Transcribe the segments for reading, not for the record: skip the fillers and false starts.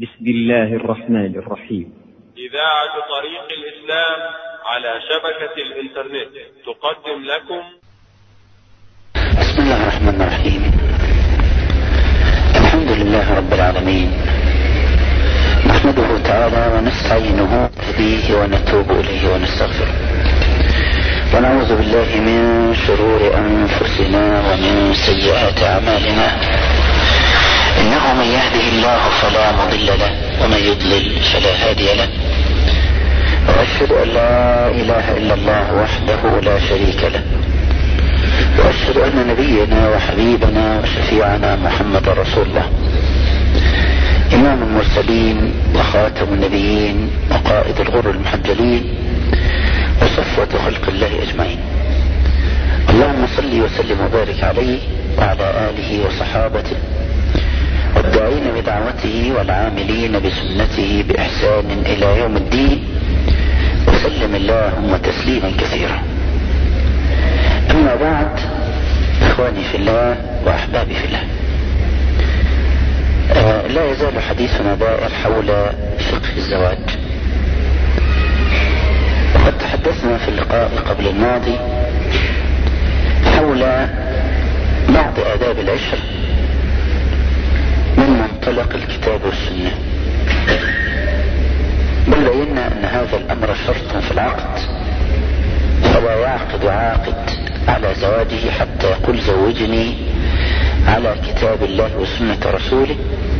بسم الله الرحمن الرحيم. إذاعة طريق الإسلام على شبكة الإنترنت تقدم لكم بسم الله الرحمن الرحيم. الحمد لله رب العالمين، نحمده تعالى ونستعينه به ونتوب إليه ونستغفره، ونعوذ بالله من شرور أنفسنا ومن سيئات أعمالنا، إنه من يهده الله فلا مضل له ومن يضلل فلا هادي له، وأشهد أن لا إله إلا الله وحده لا شريك له، وأشهد أن نبينا وحبيبنا وشفيعنا محمد رسول الله، إمام المرسلين وخاتم النبيين وقائد الغر المحجلين وصفوة خلق الله أجمعين. اللهم صل وسلم وبارك عليه وعلى آله وصحابته والداعين بدعوته والعاملين بسنته بإحسان إلى يوم الدين، وسلم اللهم تسليما كثيرا. أما بعد، إخواني في الله وأحبابي في الله، لا يزال حديثنا دائر حول فقه الزواج. وقد تحدثنا في اللقاء قبل الماضي حول بعض آداب العشرة من منطلق الكتاب والسنة، بل بينا أن هذا الأمر شرط في العقد، فلا يعقد عاقد على زواجه حتى يقول زوجني على كتاب الله وسنة رسوله،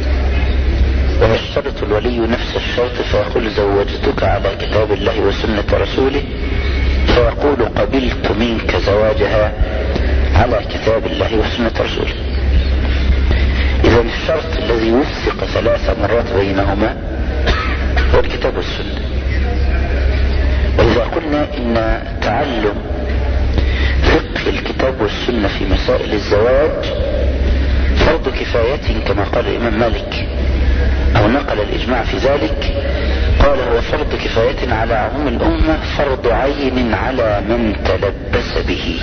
ويشترط الولي نفس الشرط فيقول زوجتك على كتاب الله وسنة رسوله، فيقول قبلت منك زواجها على كتاب الله وسنة رسوله. إذا الشرط الذي وثق 3 مرات بينهما هو الكتاب والسنة. وإذا قلنا إن تعلم فقه الكتاب والسنة في مسائل الزواج فرض كفاية كما قال الإمام مالك، أو نقل الإجماع في ذلك، قال هو فرض كفاية على عموم الأمة، فرض عين على من تلبس به.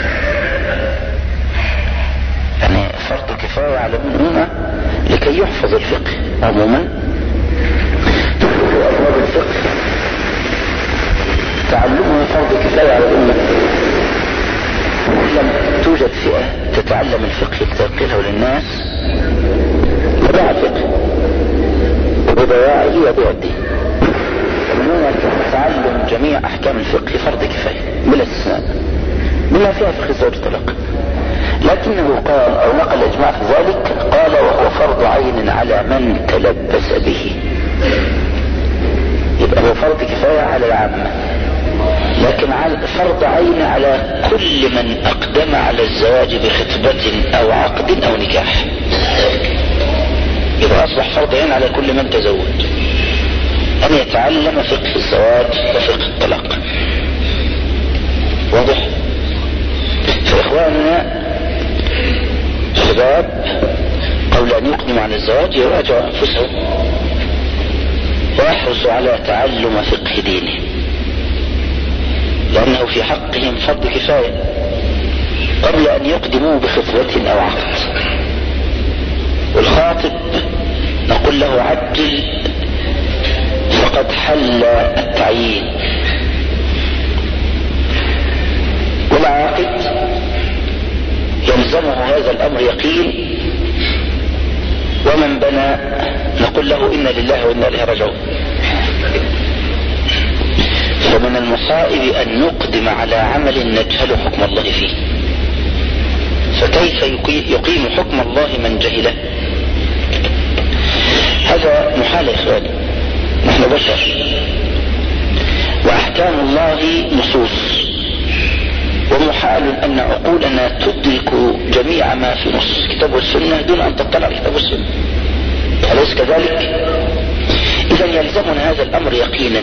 يعني فرض كفاية على الأمة لكي يحفظ الفقه عموما. أبواب الفقه تعلمه فرض كفاية على الأمة، لم توجد فئة تتعلم الفقه لتنقله للناس وضاع الفقه وبضياعه يضيع الدين. ومن هنا تعلم جميع أحكام الفقه فرض كفاية بلا استثناء، بما فيها فقه الزواج الطلاق. لكنه قال أو نقل الإجماع في ذلك، قال وهو فرض عين على من تلبس به. يبقى هو فرض كفاية على العامة، لكن فرض عين على كل من أقدم على الزواج بخطبة أو عقد أو نكاح. يبقى أصبح فرض عين على كل من تزوج أن يتعلم فقه الزواج وفقه الطلاق. واضح؟ فإخواننا الشباب قبل أن يقدموا على الزواج يراجعوا أنفسهم ويحرصوا على تعلم فقه دينه، لأنه في حقهم فرض كفاية قبل أن يقدموا بخطبة أو عقد. والخاطب نقول له عجل فقد حل التعيين، والعاقد يلزمه هذا الأمر يقين، ومن بنى نقول له إنا لله وإنا إليه راجعون. فمن المصائب أن نقدم على عمل نجهل حكم الله فيه، فكيف يقيم حكم الله من جهله؟ هذا محال يا إخواني، نحن بشر وأحكام الله نصوص، ومحال أن عقولنا تدرك جميع ما في نص الكتاب والسنة دون أن تطلع على الكتاب والسنة، أليس كذلك؟ إذا يلزمنا هذا الأمر يقينا.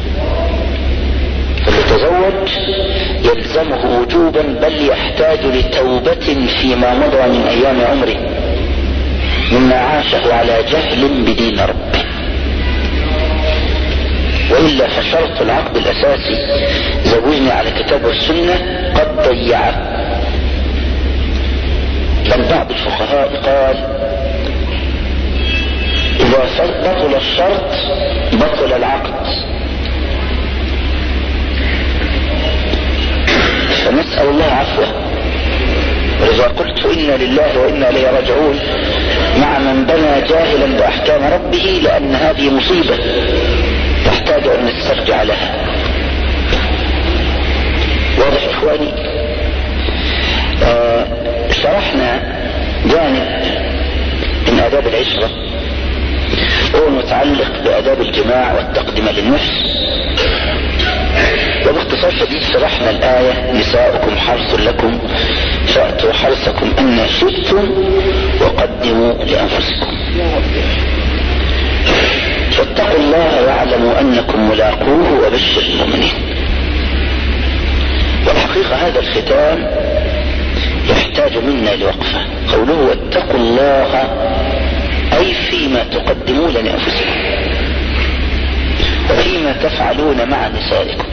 فالمتزوج يلزمه وجوبا، بل يحتاج لتوبة فيما مضى من أيام عمره مما عاشه على جهل بدين ربه، وإلا فشرط العقد الأساسي زوجني على كتاب والسنة قد ضيعه. بل بعض الفقهاء قال إذا بطل الشرط بطل العقد. فنسأل الله عفوه. وإذا قلت إنا لله وإنا إليه راجعون مع من بنى جاهلا بأحكام ربه، لأن هذه مصيبة تحتاج أن نسترجع لها. واضح إخواني؟ شرحنا جانب من آداب العشرة هو متعلق بآداب الجماع والتقدمة للنفس، وباختصار شديد شرحنا الآية نساؤكم حرث لكم فأتوا حرثكم أن شئتم وقدموا لأنفسكم. فاتقوا الله واعلموا أنكم ملاقوه وبشر المؤمنين. والحقيقة هذا الختام يحتاج منا لوقفة. قوله واتقوا الله أي فيما تقدمون لأنفسكم وفيما تفعلون مع نسائكم،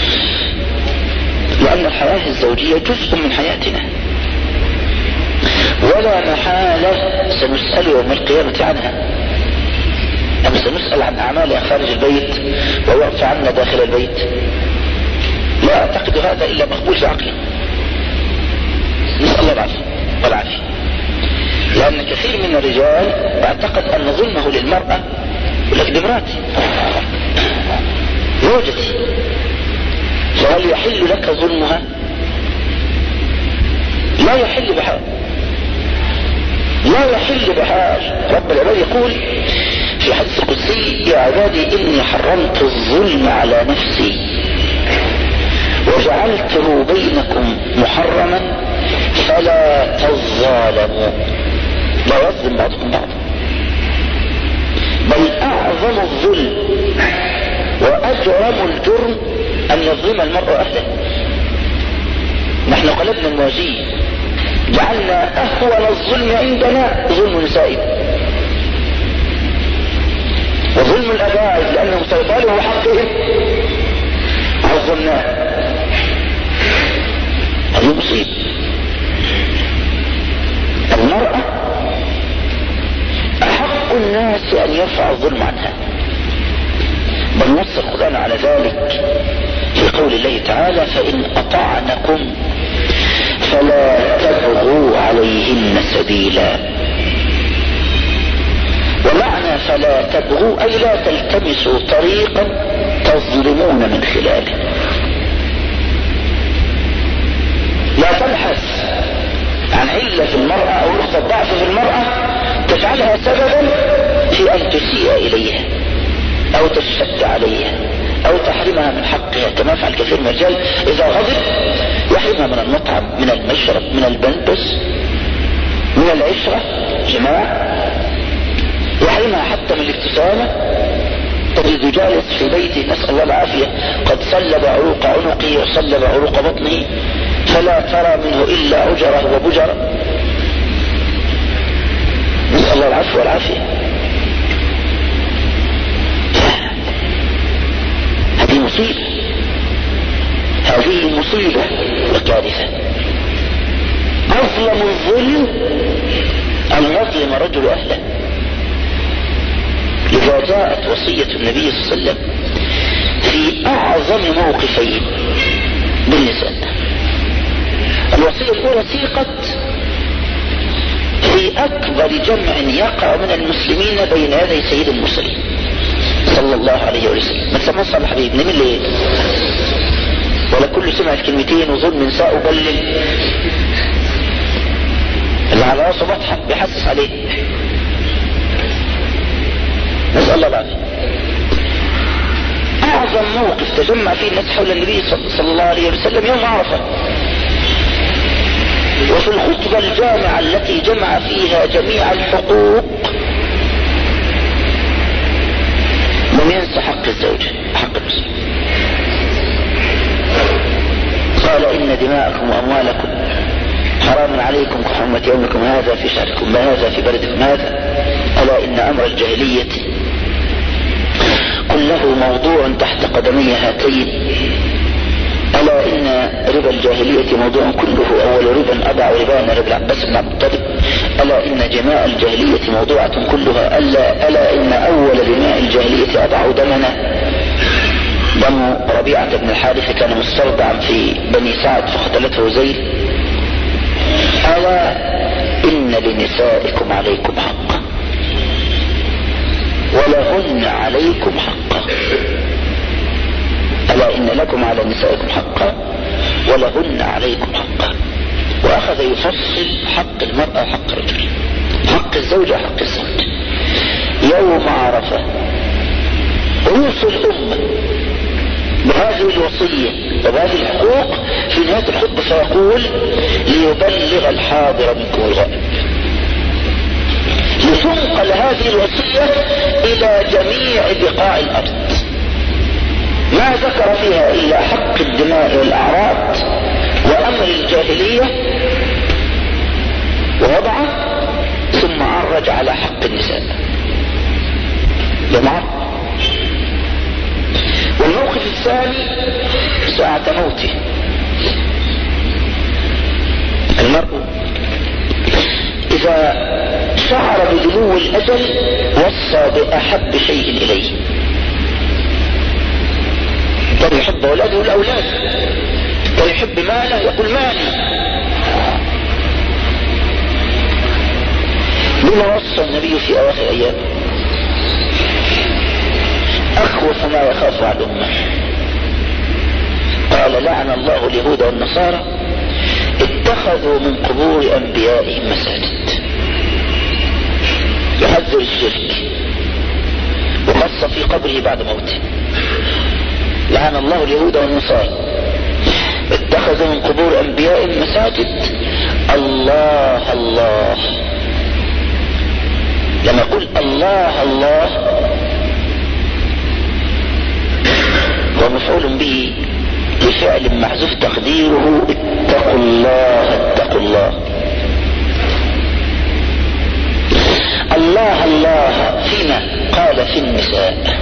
لأن الحياة الزوجية جزء من حياتنا ولا محالة سنسأل يوم القيامة عنها. أم سنسأل عن أعمالها خارج البيت ويعفى عنا داخل البيت؟ لا أعتقد هذا إلا مقبول في عقلي. نسأل الله العافية والعافية. لأن كثير من الرجال اعتقد أن ظلمه للمرأة ولك دي مراتي زوجتي، فهل يحل لك ظلمها؟ لا يحل بحال، لا يحل بحال. رب العباد يقول في حديث القدسي يا عبادي إني حرمت الظلم على نفسي وجعلته بينكم محرما فلا تظالموا. لا يظلم بعضكم بعضا، بل أعظم الظلم وأجرم الجرم أن يظلم المرء أهله. نحن قلبنا الموازين، جعلنا أهون الظلم عندنا ظلم نسائنا وظلم الأباعد لأنهم سيطالبوا حقهم عظمناه. هذه مصيبة. المرأة أحق الناس أن يرفع الظلم عنها، بل نص القرآن على ذلك في قول الله تعالى فإن أطعنكم فلا تبغوا عليهن سبيلا. ومعنى فلا تبغوا أي لا تلتمسوا طريقا تظلمون من خلاله. لا تبحث عن علة في المرأة أو نقطة ضعف في المرأة تجعلها سببا في أن تسيء إليها أو تشتد عليها أو تحرمها من حقها، كما يفعل كثير من الرجال إذا غضب يحرمها من المطعم، من المشرب، من الملبس، من العشرة جماع، يحرمها حتى من الابتسامة. تجد جالس في بيته نسأل الله العافية قد سلب عروق عنقه وسلب عروق بطنه فلا ترى منه إلا عجرة وبجرة. نسأل الله العفو والعافية. هذه مصيبة، هذه مصيبة وكارثة. أظلم الظلم أن يظلم رجل أهله. لذا جاءت وصية النبي صلى الله عليه وسلم في أعظم موقفين بالنساء. الوصية الأولى سيقت في أكبر جمع يقع من المسلمين بين يدي سيد المرسلين صلى الله عليه وسلم. ما تسمى صلى حبيب نمل ليه ولا كل سمع الكلمتين وظلم نساء وبلل اللي على راسه بطحة بيحسس عليه. نسأل الله العافية. أعظم موقف تجمع فيه الناس حول النبي صلى الله عليه وسلم يوم عرفة، وفي الخطبة الجامعة التي جمع فيها جميع الحقوق لم ينسى حق الزوجة، حق المسلم. قال إن دماءكم وأموالكم حرام عليكم كحرمة يومكم هذا في شهركم هذا في بلدكم هذا. ألا إن أمر الجاهلية كله موضوع تحت قدمي هاتين. ألا إن ربا الجاهلية موضوع كله أول ربا أضع ربان ربا العباس بن عبد المطلب. ألا إن دماء الجاهلية موضوعة كلها، ألا إن أول دماء الجاهلية أضعوا دمنا دم ربيعة بن الحارث، كان مسترضعا في بني سعد فقتلته زيد. ألا إن لنسائكم عليكم حقا ولهن عليكم حقا، ألا إن لكم على نسائكم حقا ولهن عليكم حقا. وأخذ يفصل حق المرأة وحق الرجل، حق الزوج وحق الزوج. يوم عرفة يوصي الأمة بهذه الوصية وبهذه الحقوق في نهاية الخطبة فيقول: ليبلغ الحاضر منكم الغائب. لتنقل هذه الوصية إلى جميع بقاع الأرض، ما ذكر فيها إلا حق الدماء والأعراض وأمر الجاهلية ووضعه، ثم عرج على حق النساء جماعة. والموقف الثاني ساعة موته. المرء إذا شعر بدنو الأجل وصى بأحب شيء إليه، كان يحب أولاده الأولاد، كان يحب ماله يقول مالي. لما وصى النبي في أواخر أيامه أخوف ما يخاف على الأمة، قال: لعن الله اليهود والنصارى اتخذوا من قبور أنبيائهم مساجد. يحذر الشرك، وخص في قبره بعد موته: لعن الله اليهود والنصارى اتخذوا من قبور أنبيائهم مساجد. الله الله، لما يقول الله الله هو مفعول به لفعل محذوف تقديره اتقوا الله اتقوا الله. الله الله فيما قال في النساء،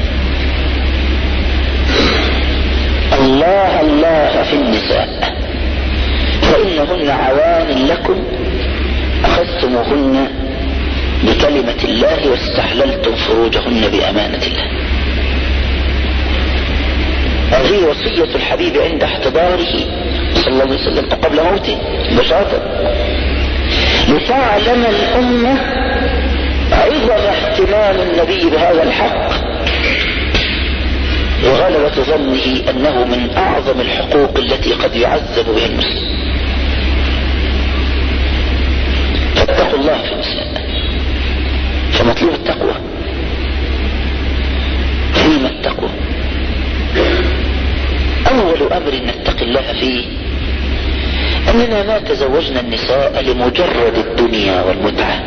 الله الله في النساء، فإنهن عوان لكم أخذتموهن بكلمة الله واستحللتم فروجهن بأمانة الله. هذه وصية الحبيب عند احتضاره صلى الله عليه وسلم وقبل موته ببساطة، لتعلم الأمة عظم اهتمام النبي بهذا الحق وغلبة ظنه أنه من أعظم الحقوق التي قد يعذب بها المسلم. فاتقوا الله في النساء، فمطلوب التقوى. فيما التقوى؟ أول أمر نتقي الله فيه أننا ما تزوجنا النساء لمجرد الدنيا والمتعة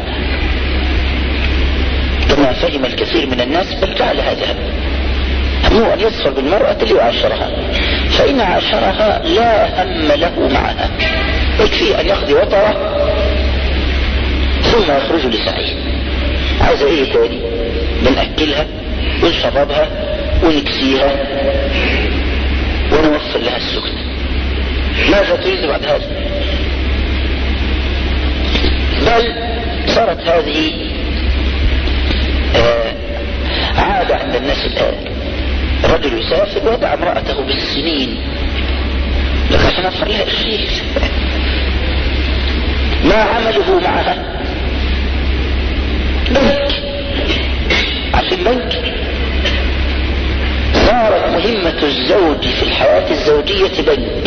كما فهم الكثير من الناس، بل جعل هذا همه أن يصفر بالمرأة ليعاشرها، فإن عاشرها لا هم له معها، يكفي أن يقضي وطره ثم يخرج لسعيه. عايز ايه تاني؟ بنأكلها ونشربها ونكسيها ونوفر لها السكن، ماذا تريد بعد هذا؟ بل صارت هذه عادة عند الناس الآن. الرجل يسافر ويدع امرأته بالسنين لكن عشان أوفر لها الشيء، ما عمله معها؟ بنك. عشان بنك صارت مهمة الزوج في الحياة الزوجية بنك،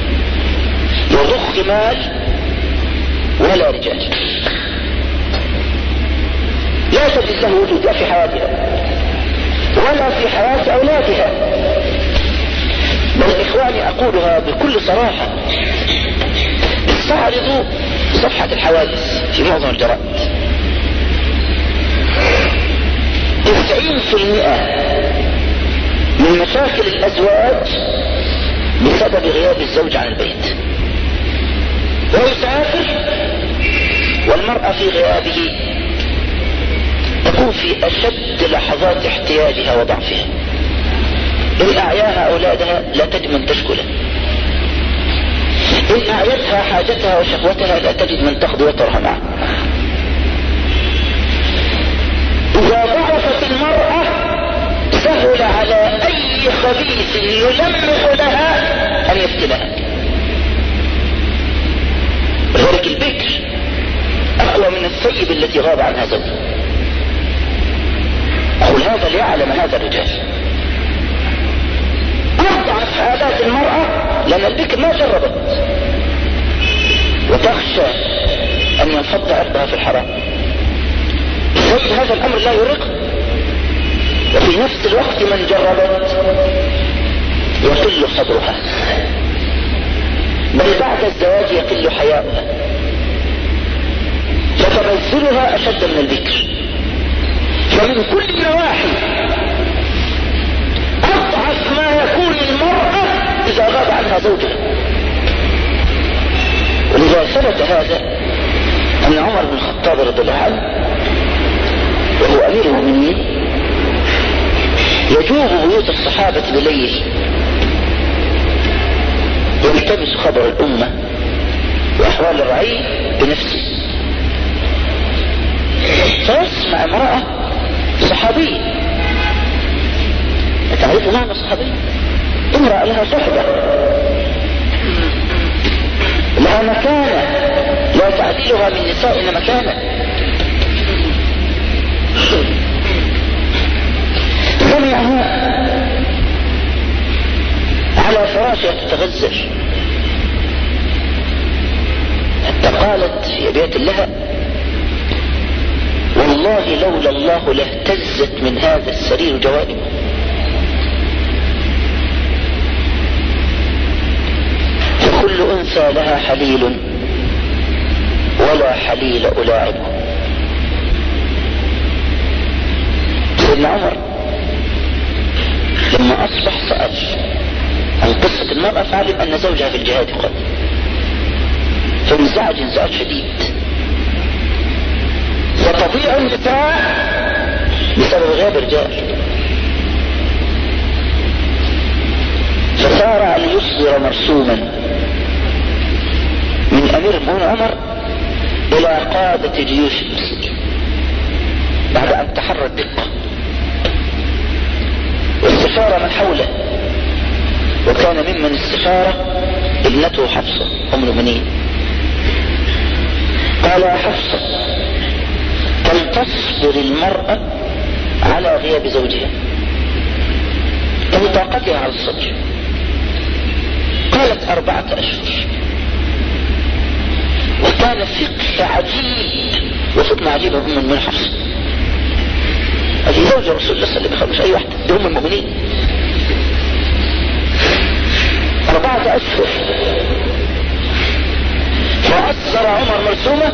يضخ مال ولا رجال، لا تجد له وجود لا في حياتها ولا في حياة أولادها. بل إخواني أقولها بكل صراحة، استعرضوا صفحة الحوادث في معظم الجرائد، 90% من مشاكل الأزواج بسبب غياب الزوج عن البيت. هو يسافر والمرأة في غيابه تكون في أشد لحظات احتياجها وضعفها، إن أعياها أولادها لا تجد من تشكله، إن أعيتها حاجتها وشهوتها لا تجد من تقضي وطرها معه. إذا ضعفت المرأة سهل على أي خبيث يلمح لها أن يفتنها. ذلك البكر أقوى من الثيب التي غاب عنها زوجها. أقول هذا ليعلم هذا الرجال أضعف حالات المرأة، لأن البكر ما جربت وتخشى أن ينفض عرضها في الحرام. زي هذا الأمر لا يرق، وفي نفس الوقت من جربت يقل صبرها، بل بعد الزواج يقل حياؤها، فتبذلها أشد من البكر. فمن كل النواحي أضعف ما يكون المرأة إذا غاب عنها زوجها. ولذا ثبت هذا أن عمر بن الخطاب رضي الله عنه وهو أمير المؤمنين يجوب بيوت الصحابة بالليل يلتمس خبر الأمة وأحوال الرعي بنفسه، فيسمع امرأة صحابية، تعرف معنى صحابية؟ امرأة لها صحبة، لها مكانة لا تعديلها من نسائنا مكانة. سمعها على فراشها تتغزل، حتى قالت في أبيات لها: والله لولا الله لاهتزت من هذا السرير جوانبه. فكل أنثى لها حليل ولا حليل ألاعبه. سيدنا عمر لما أصبح سأل عن قصة المرأة فعلم أن زوجها في الجهاد قد، فانزعج انزعاج شديد، ستضيع النساء بسبب غياب الرجال، فسارع ليصدر مرسوما من أمير المؤمنين عمر إلى قادة جيوش المسلمين بعد أن تحرى الدقة واستشار من حوله، وكان ممن استشار ابنته حفصة أم المؤمنين. قال: يا حفصة، كم تصبر المرأة على غياب زوجها؟ كم طاقتها على الصبر؟ قالت 4 أشهر. وكان فقه عجيب وفتنة عجيبة من حفصة، هذه زوجة رسول الله صلى الله عليه وسلم، مش أي واحدة، دي أم المؤمنين. 4 أشهر. فأصدر عمر مرسومة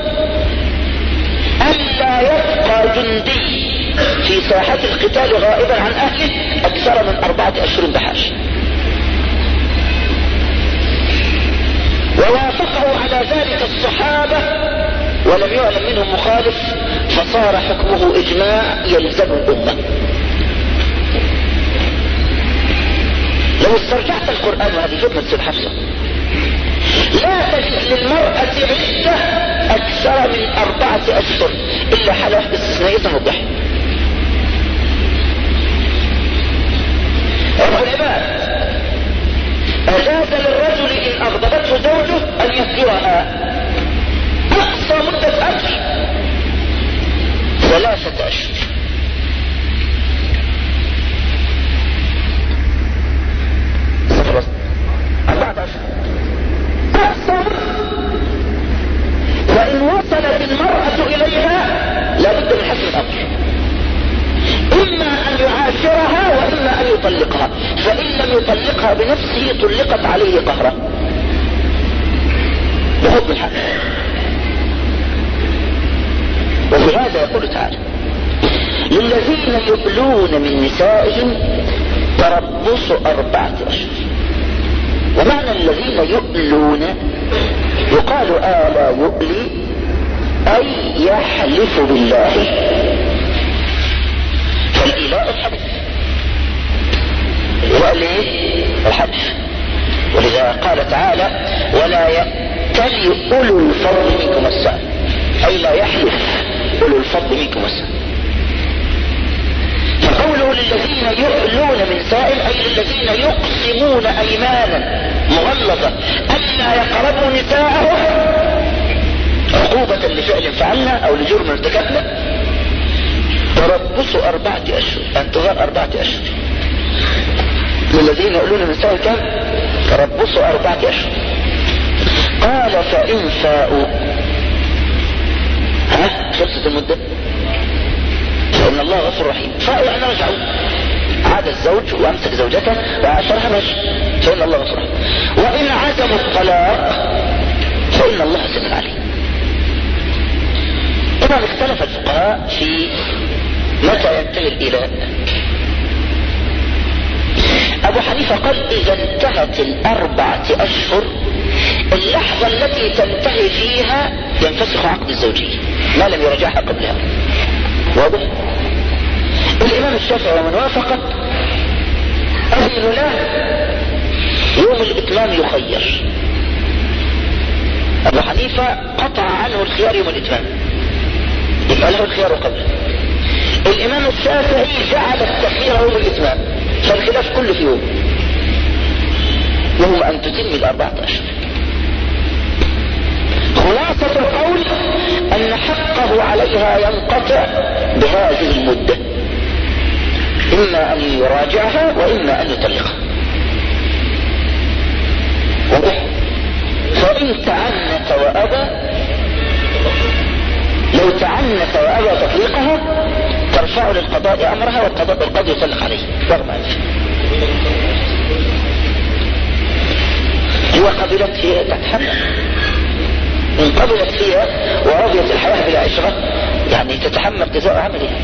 ألا يبقى جندي في ساحة القتال غائبا عن أهله أكثر من 4 أشهر بحاجة. ووافقه على ذلك الصحابة ولم يعلم منهم مخالف، فصار حكمه إجماع يلزم الأمة. لو استرجعت القرآن، وهذه فتنة سيد حفصة، لا تجد للمرأة عدة أكثر من 4 أشهر إلا حالة واحدة استثنائية توضح. رب العباد أجاز للرجل إن أغضبته زوجه أن يهجرها أقصى مدة أجر 3 أشهر. وإن وصلت المرأة إليها لابد من حسم الأمر، إما أن يعاشرها وإما أن يطلقها، فإن لم يطلقها بنفسه طلقت عليه قهرا بحكم الحق. وفي هذا يقول تعالى: للذين يؤلون من نسائهم تربص 4 أشهر. ومعنى الذين يؤلون يقال آلا يؤلي أي يحلف بالله، فالإلاء الحلف، الإلاء ليه؟ الحلف. ولذا قال تعالى: ولا يأتل أولو الفضل منكم والسعة، أي لا يحلف أولو الفضل منكم والسعة. للذين يؤلون من سائل أي للذين يقسمون أيمانا مغلظة ألا يقربوا نساءهم عقوبة لفعل فعلنا أو لجرم ارتكبنا تربصوا 4 أشهر، انتظار 4 أشهر. للذين يؤلون من سائل كم؟ تربصوا 4 أشهر. قال فإن فاءوا خلصت المدة فإن الله غفور رحيم. فاءوا يعني رجعوا، عاد الزوج وامسك زوجته وعاشرها ماشي فإن الله غفور رحيم. وإن عزموا الطلاق فإن الله سميع عليم. طبعا اختلف الفقهاء في متى ينتهي الإيلاء. أبو حنيفة قال إذا انتهت 4 أشهر اللحظة التي تنتهي فيها ينفسخ عقد الزوجية ما لم يرجعها قبلها. واضح؟ الإمام الشافعي ومن وافقت أذن له يوم الإتمام يخير. أبو حنيفة قطع عنه الخيار يوم الإتمام، يبقى له الخيار قبله. الإمام الشافعي جعل التخيير يوم الإتمام، فالخلاف كله في يوم، وهو أن تتم 4 أشهر. خلاصة القول أن حقه عليها ينقطع بهذه المدة، إما أن يراجعها وإما أن يطلقها. واضح؟ فإن تعنت وأبى، لو تعنت وأبى تطليقها ترفع للقضاء أمرها والقاضي يطلق عليه رغم أنفه. هو قبلت فيها تتحمل، إن قبلت فيها ورضيت الحياة بلا عشرة يعني تتحمل جزاء عملها.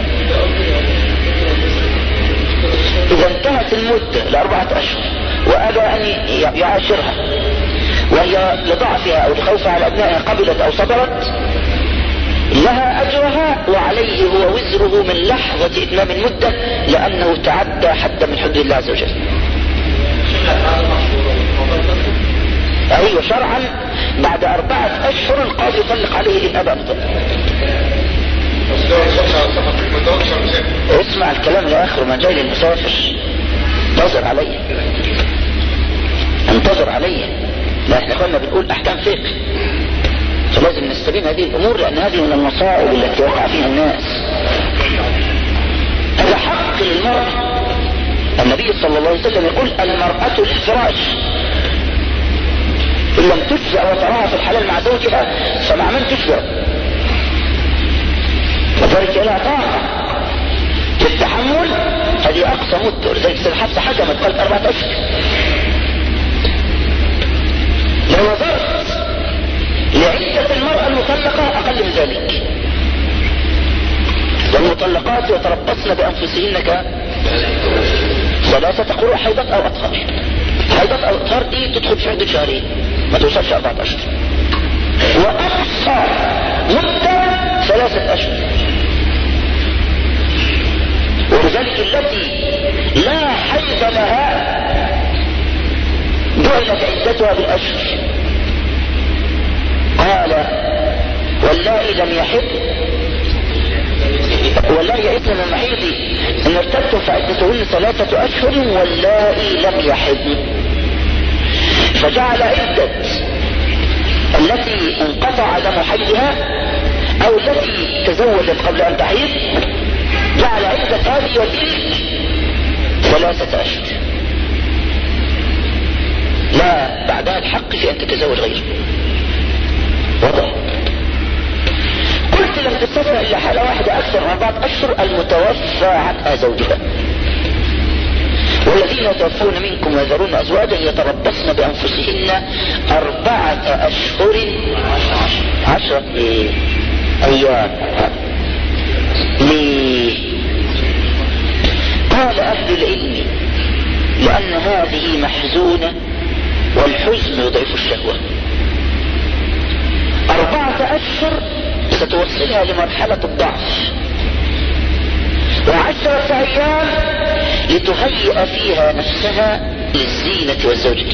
إذا انتهت المدة 4 أشهر وأبى أن يعاشرها وهي لضعفها أو لخوفها على أبنائها قبلت أو صبرت لها أجرها وعليه هو وزره من لحظة إتمام المدة لأنه تعدى حدا من حدود الله عز وجل. أيوة شرعا بعد 4 أشهر القاضي يطلق عليه إن أبى مطلق. اسمع الكلام لآخر ما جاي للمسافر. انتظر علي لا احنا كنا بنقول أحكام فقه، فلازم نستبين هذه الأمور لأن هذه من المصائب التي وقع فيها الناس. هذا حق للمرأة. النبي صلى الله عليه وسلم يقول المرأة للفراش، إن لم تشفع وتراها في الحلال مع زوجها فمع من تشفع؟ وذلك لها طاقة في التحمل، هذه أقصى مدة. ولذلك سيدة حفصة حكمت قالت 4 أشهر. لو نظرت لعدة المرأة المطلقة أقل من ذلك، والمطلقات يتربصن بأنفسهن 3 قروء حيضة أو أطهار. حيضة أو أطهار دي تدخل في عدة شهرين ما توصلش 4 أشهر، وأقصى مدة 3 أشهر. ولذلك التي لا حيض لها جعلت عدتها بالأشهر. قال واللائي لم يحض واللائي يئسن من المحيض ان ارتدتم فعدتهن 3 أشهر واللائي لم يحض. فجعل عدة التي انقطع دم حيضها او التي تزوجت قبل ان تحيض جعل عدة هذه وتلك 3 أشهر، لا بعدها الحق في ان تتزوج غيره. وضع قلت لم تستثنى الا حالة واحدة اكثر من 4 أشهر المتوفى عنها زوجها. والذين يتوفون منكم ويذرون ازواجا يتربصن بانفسهن 4 أشهر 10 ايام. ليه؟ قال اهل العلم لان هذه محزونة والحزن يضعف الشهوة. 4 أشهر ستوصلها لمرحلة الضعف، و10 أيام لتهيئ فيها نفسها للزينة والزوجة.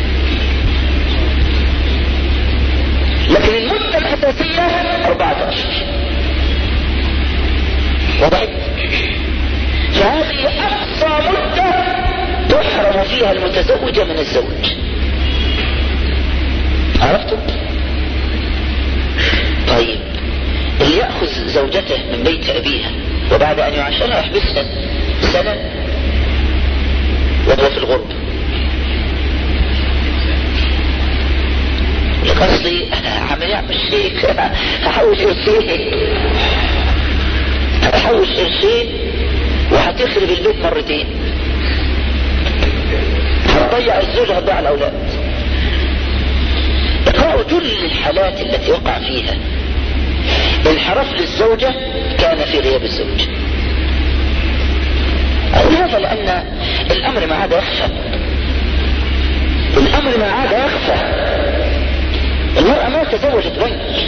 لكن المدة الأساسية 4 أشهر. وضعت فهذه أقصى تبقى مدة تحرم فيها المتزوجة من الزوج. عرفتم؟ طيب اللي يأخذ زوجته من بيت أبيها وبعد أن يعاشرها يحبسها سنة وهو في الغربة، لك أصلي أنا عم يعمل شيء، هحوش قرشين وهتخرب البيت مرتين، هتضيع الزوج هتضيع الأولاد. اقرأوا كل الحالات التي وقع فيها انحراف للزوجة كان في غياب الزوج. هذا لأن الأمر ما عاد يخفى، الأمر ما عاد يخفى. المرأة ما تزوجت بنك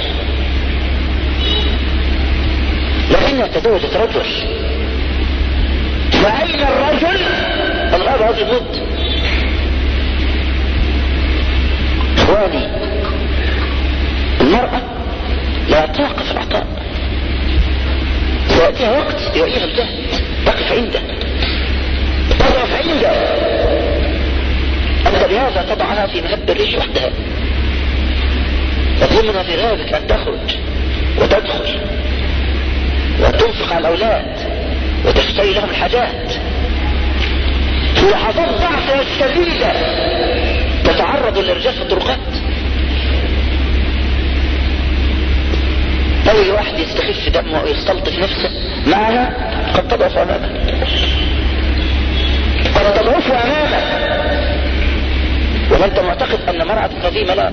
لكنها تزوجت رجل، فأين الرجل؟ الغاب هذه المدة. إخواني المرأة لا طاقة في العطاء، سيأتيها وقت يعيها الجهد، تقف عنده تضعف عنده، أنت بهذا تضعها في مهب الريح وحدها، يطلب منها في غيابك أن تخرج وتدخل وتنفق على الأولاد وتشتري لهم الحاجات. في لحظات ضعفها الشديدة تتعرض للرجال في الطرقات. أي واحد يستخف دمه ويستلطف نفسه معها قد تضعف أمامه، قد تضعف أمامه. وأنت معتقد أن مرأة هذه ملاك،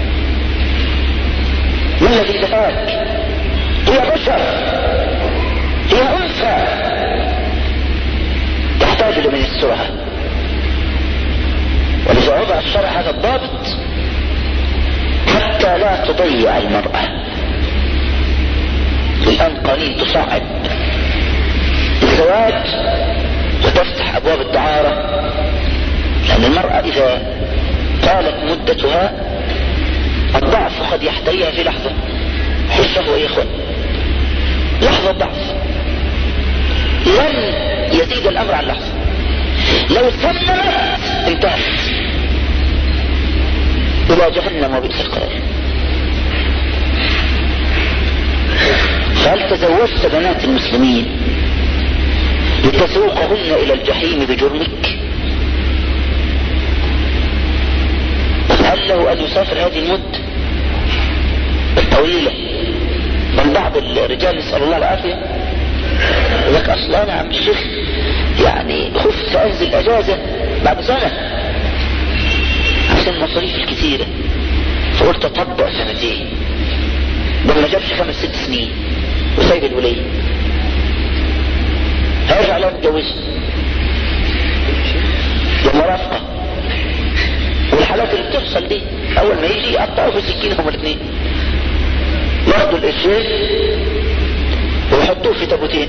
من الذي دفعك؟ هي بشر، هي أنثى تحتاج إلى من يسترها. ولذا وضع الشرع هذا الضابط حتى لا تضيع المرأة. الآن قوانين تصعب الزواج وتفتح أبواب الدعارة، لأن المرأة إذا طالت مدتها الضعف قد يحتريها في لحظة. الشهوة يا إخوان لحظة ضعف، لن يزيد الأمر عن لحظة. لو سلمت انتهت إلى جهنم وبئس القرار. فهل تزوجت بنات المسلمين لتسوقهن إلى الجحيم بجرمك؟ هل له أن يسافر هذه المدة الطويلة؟ من بعض الرجال نسأل الله العافية لك أصلا أنا عم الشيخ يعني خفت أنزل أجازة بعد سنة عشان المصاريف الكثيرة، فقلت أطبق سنتين، بل ما جابش 5-6 سنين وسايب الولية، هرجع لها متجوزها المرافقة. والحالات اللي بتحصل دي أول ما يجي يقطعوا في سكين هم الاثنين، ياخدوا الإشياء ويحطوه في تابوتين،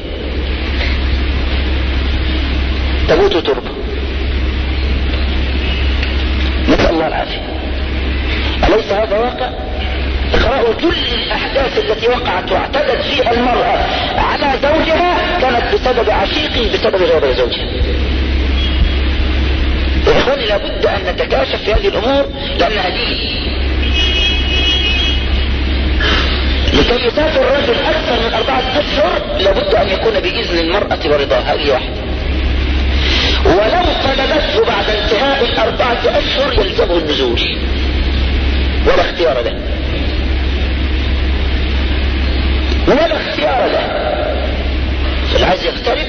تابوت وتربة، نسأل الله العافية. أليس هذا واقع؟ اقرأوا كل الأحداث التي وقعت واعتدت فيها المرأة على زوجها كانت بسبب عشيقه، بسبب غير زوجها. إخواني لابد أن نتكاشف في هذه الأمور لأنها دين. لكي يسافر الرجل أكثر من 4 أشهر لابد أن يكون بإذن المرأة ورضاها، هذه واحدة. ولو طلبته بعد انتهاء 4 أشهر يلزمه النزول ولا اختيار له، ولا اختيار له. فالعايز يقترب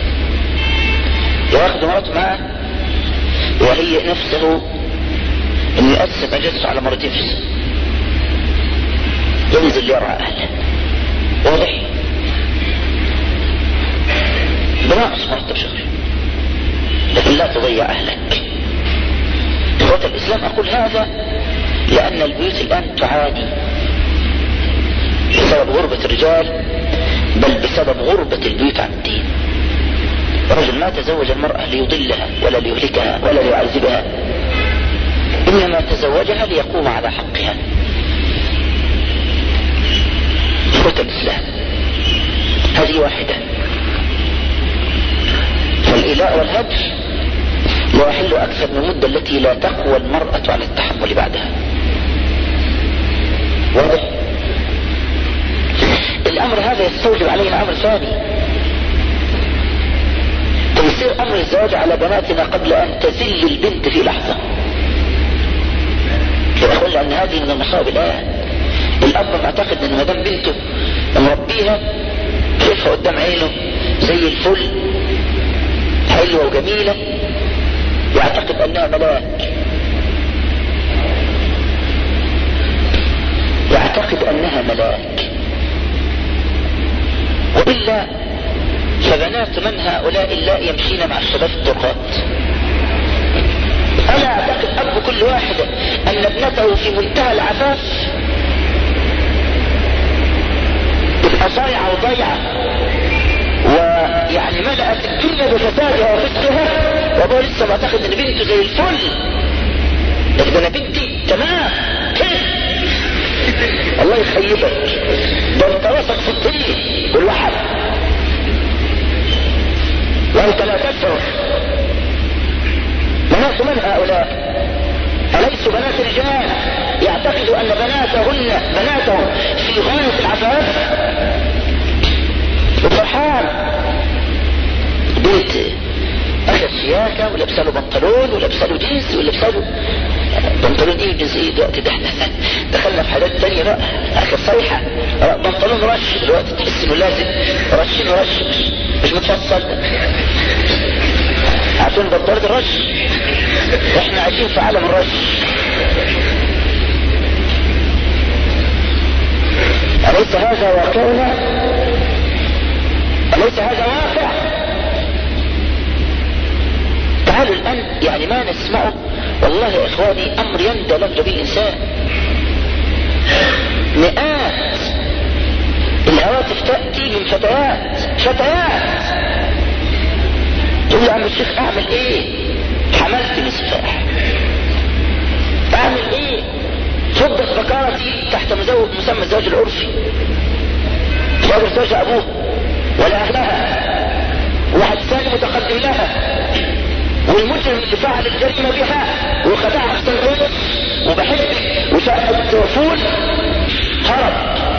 ياخذ مراته معه وهي نفسه أن يقسم أجازته على 2 مرات في السنة، ينزل يرعى أهله. واضح؟ بناقص مرتب شهري، لكن لا تضيع أهلك. إخوة الإسلام أقول هذا لأن البيوت الآن تعاني بسبب غربة الرجال، بل بسبب غربة البيوت عن الدين. الرجل ما تزوج المرأة ليضلها ولا ليهلكها ولا ليعذبها، إنما تزوجها ليقوم على حقها. إخوة الإسلام هذه واحدة. الإيلاء والهجر لا يحل أكثر من المدة التي لا تقوى المرأة عن التحمل بعدها. واضح؟ الأمر هذا يستوجب علينا أمر ثاني، تيسير أمر الزواج على بناتنا قبل أن تزل البنت في لحظة. يقول أن هذه من المصائب الآن. الأب معتقد أن مدام بنته مربيها شايفها قدام عينه زي الفل حلوة وجميلة، يعتقد أنها ملاك، يعتقد أنها ملاك. وإلا فبنات من هؤلاء اللائي يمشين مع الشباب الطرقات. أنا أعتقد أب كل واحدة أن ابنته في منتهى العفاف تبقى صايعة وضيعة، ويعني ملأت الدنيا بفسادها وفسدها، وابوها لسه معتقد ان بنته زي الفل. لكن انا بنتي تمام كيف؟ الله يخيبك، ده انت راسك في الطين والوحل وانت لا تشعر. بنات من هؤلاء؟ أليسوا بنات رجال يعتقدوا أن بناتهم في غاية العفاف وفرحان؟ بنت أخذ شياكة ولبساله بنطلون ولبساله جينز ولبساله بنطلون ايه وجينز ايه دلوقتي؟ ده احنا دخلنا في حاجات تانية بقى. أخذ صيحة بنطلون رش دلوقتي، تحس انه لازم رشين ورش مش متفصل. عشان بطلت الرش، احنا عايشين في عالم الرش. أليس هذا واقعنا؟ أليس هذا واقع؟ تعالوا الآن يعني ما نسمعه والله يا إخواني أمر يندى لدى بالإنسان. مئات الهواتف تأتي من فتيات تقول يا عم الشيخ اعمل ايه؟ حملت مسفاح، اعمل ايه؟ فضت بكارتي تحت مسمى الزواج العرفي، مش قادر زوج ابوه ولا اهلها، واحد ثاني متقدم لها، والمجرم اللي فعل الجريمة بها وخدعها في تنقيص وبحبك وشقة فول هرب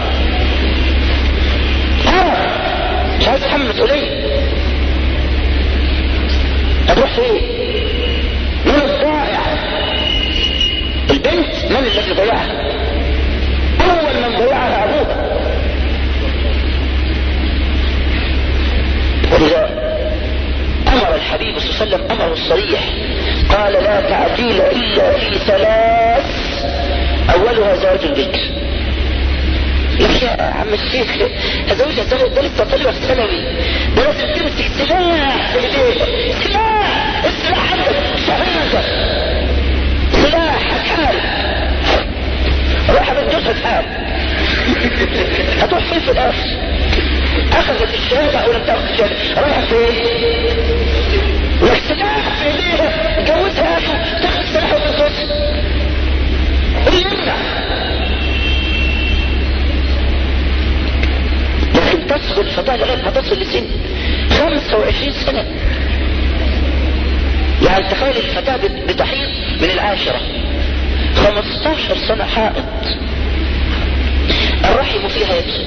مش عايز يتحمل مسؤولية. هتروح فين؟ من الضائع؟ البنت من الذي ضيعها؟ اول من ضيعها ابوها. ولذا امر الحبيب صلى الله عليه وسلم امره الصريح، قال لا تعجيل الا في ثلاث، اولها زواج البكر. يا عم الشيخ ازوجها ده لسه طالبه في ثانوي، ده لازم تمسك سلاح في ايديها، السلاح عندك شهاده، سلاح هتحارب، رايحه بتجوزها تحارب، هتروح فين في الاخر؟ اخذت الشهاده او لم تاخذ الشهاده، رايحه فين؟ لك سلاح في ايديها، تجوزها تاخذ السلاح وتنقصها، اللي يمنع. لكن تصل الفتاة لغاية ما تصل لسن 25 سنة. يعني تخيل الفتاة بتحيض من 10 15 سنة حائض، الرحم فيها يفسد.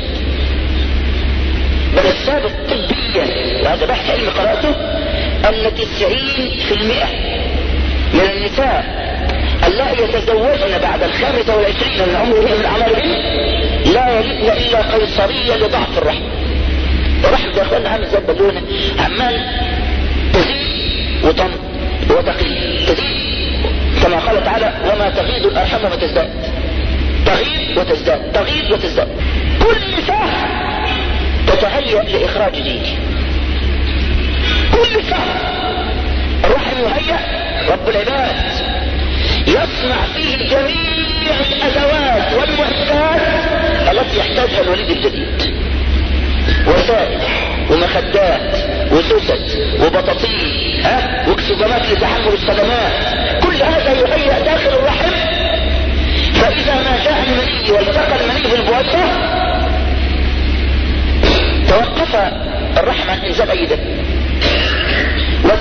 بل الثابت طبيا، وهذا بحث علمي قرأته، أن 90% من النساء اللائي يتزوجن بعد 25 من عمرهن من أعمارهن لا يلدن إلا قيصرية لضعف الرحم. الرحم ده أخوانا عامل زي البالونة، عمال تزيد وتقيل، تزيد كما قال تعالى وما تغيض الأرحام وما تزداد، تغيض وتزداد، تغيض وتزداد. كل شهر تتهيأ لإخراج جديد، كل شهر الرحم يهيأ رب العباد يصنع فيه جميع الأدوات والمعدات التي يحتاجها الوليد الجديد، وسائل ومخدات وسوست وبطاطين واكسجامات لتحمل الصدمات، كل هذا يهيأ داخل الرحم. فإذا ما جاء المني والتقى المني بالبويضة توقف الرحم عن إنزال أي دم،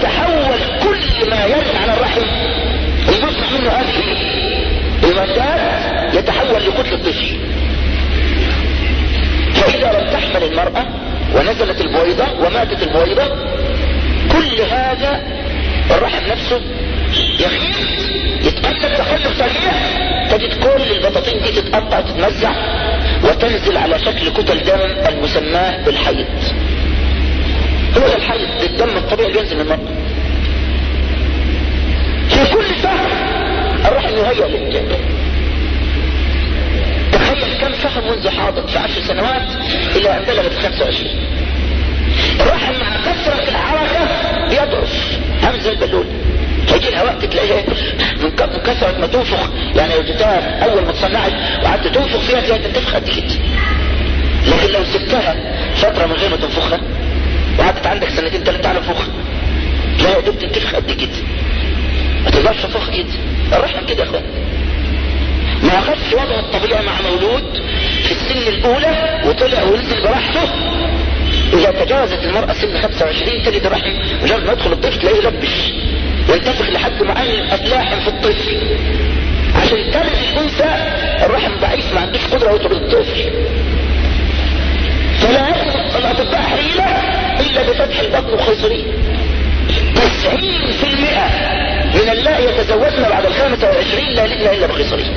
ونزلت البويضة وماتت البويضة، كل هذا الرحم نفسه يخيط يتقلب تقلب سريع، تجد كل البطاطين دي تتقطع وتتمزع وتنزل على شكل كتل دم المسماه بالحيض. هو ده الحيض، الدم الطبيعي اللي ينزل من المرأة. في كل شهر الرحم يهيأ للإنجاب. تخيل كم شهر منذ حاضر في 10 سنوات إلى أن بلغت 25. الرحم مع كثرة الحركة بيضعف همزة البالون، هيجي لها وقت تلاقيها من كثرة ما تنفخ، يعني لو جتها أول ما تصنعت وقعدت تنفخ فيها تلاقيها تنتفخ قد كده. لكن لو سبتها فترة من غير ما تنفخها وقعدت عندك 2 3 على نفخ تلاقيها دوب تنتفخ قد كده، ما تقدرش تنفخ كده. الرحم كده يا اخوان ما اخذش وضعه الطبيعي مع مولود في السن الاولى وطلع ونزل براحته. اذا تجاوزت المرأة سن 25 تجد الرحم مجرد ما يدخل الطفل تلاقيه يلبش وينتفخ لحد ما اتلاحم في الطفل. عشان تلد الانثى الرحم ضعيف ما عندوش قدرة يطلب الطفل، فلا يجب الاطباء حيلة الا بفتح البطن وخيصرين. 90% من اللائي يتزوجن بعد 25 لا يلدن الا بخيصرين.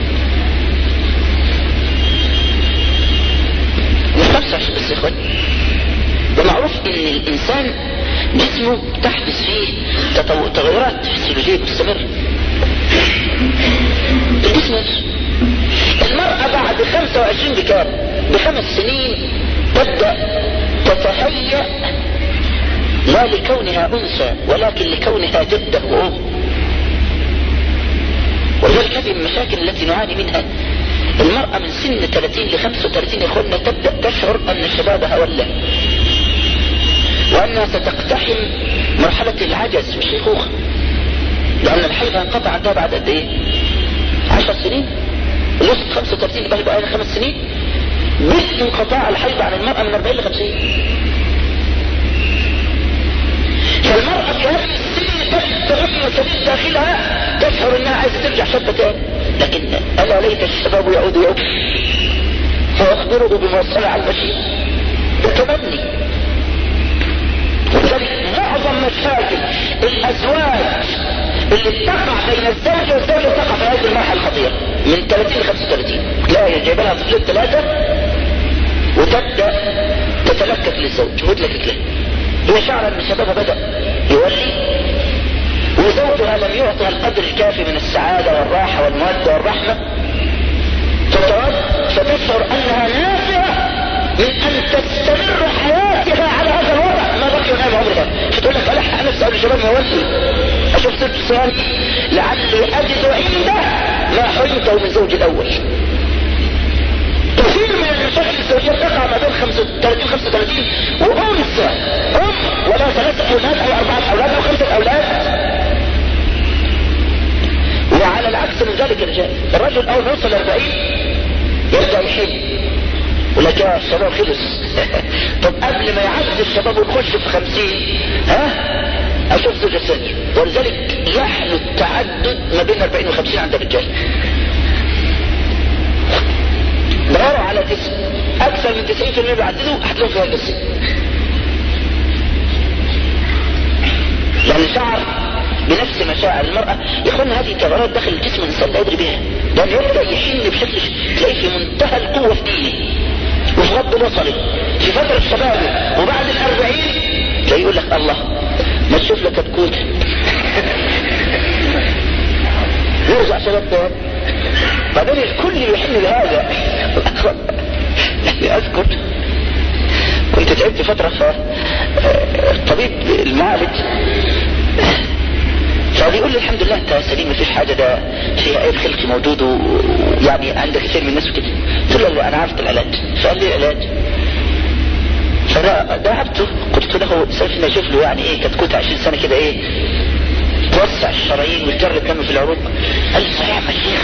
مش 25 بس يا اخوان، ومعروف ان الانسان جسمه تحدث فيه تغيرات فسيولوجية مستمرة. الجسم نفسه المرأة بعد 25 بكام؟ ب5 سنين تبدأ تتهيأ لا لكونها انثى ولكن لكونها جدة وام. وذلك هذه المشاكل التي نعاني منها. المرأة من سن 30 ل 35 يا اخوانا تبدأ تشعر ان شبابها ولى، وانها ستقتحم مرحلة العجز والشيخوخة، لان الحيض انقطع عندها بعد قد ايه؟ 10 سنين. الوسط 35 يبقى بقى 5 سنين. مثل انقطاع الحيض عن المرأة من 40 ل 50. فالمرأة في هذه السن تغير شديد داخلها، تشعر انها عايزة ترجع شابة تاني، لكن الا ليت الشباب يعود يوم فيخبره بموصلة على المشي بالتمني. وذلك معظم مشاكل الازواج اللي تقع بين الزوج والزوجة تقع في هذه المرحلة الخطيرة من 30 ل 35. لا جايب لها طفلين 3 وتبدأ تتلكك للزوج ويتلكك له. هي شعر ان شبابها بدأ يولي وزوجها لم يعطها القدر الكافي من السعادة والراحة والمودة والرحمة، فتشعر انها نافعة من ان تستمر حياتها على هذا الوضع ما بقي من عمرها. فتقول لك الحق نفسي قبل شباب ما يولي اشوف 6 سنين لعلي اجد عنده ما حرمته من زوجي الاول. كثير من المشاكل الزوجية تقع ما بين 35 و 35 وانثى ولا 3 اولاد او 4 اولاد او 5 اولاد. وعلى العكس من ذلك الرجل اول ما يوصل 40 يرجع يحب ولك يا الشباب خلص. طب قبل ما يعدي الشباب ونخش في 50 اشوف زوجة ثانية. ولذلك يحلو التعدد ما بين 40 و 50 عند الرجال. دوروا على اكثر من 90% بيعددوا هتلاقوا فيها الجنسية، لان شعر بنفس مشاعر المرأة. يا اخوانا هذه تغيرات داخل الجسم الانسان لا يدري بها، لان يبدأ يحن بشكل تلاقيه في منتهى القوة في دينه وفي غض بصره في فترة شبابه، وبعد 40 تلاقيه يقول لك الله ما تشوف لك كتكوت يرجع شباب تاني. بعدين الكل يحن لهذا. يعني اذكر كنت تعبت فترة فالطبيب المعالج فبيقول لي الحمد لله انت سليم مفيش حاجة، ده فيها عيب خلقي موجود ويعني عند كثير من الناس وكده. قلت له انا عارف العلاج. فقال لي العلاج، فانا ذهبت قلت له سيفنا اشوف له يعني ايه كتكوت 20 سنة كده ايه توسع الشرايين وتجرب الدم في العروق. قال لي صحيح يا شيخ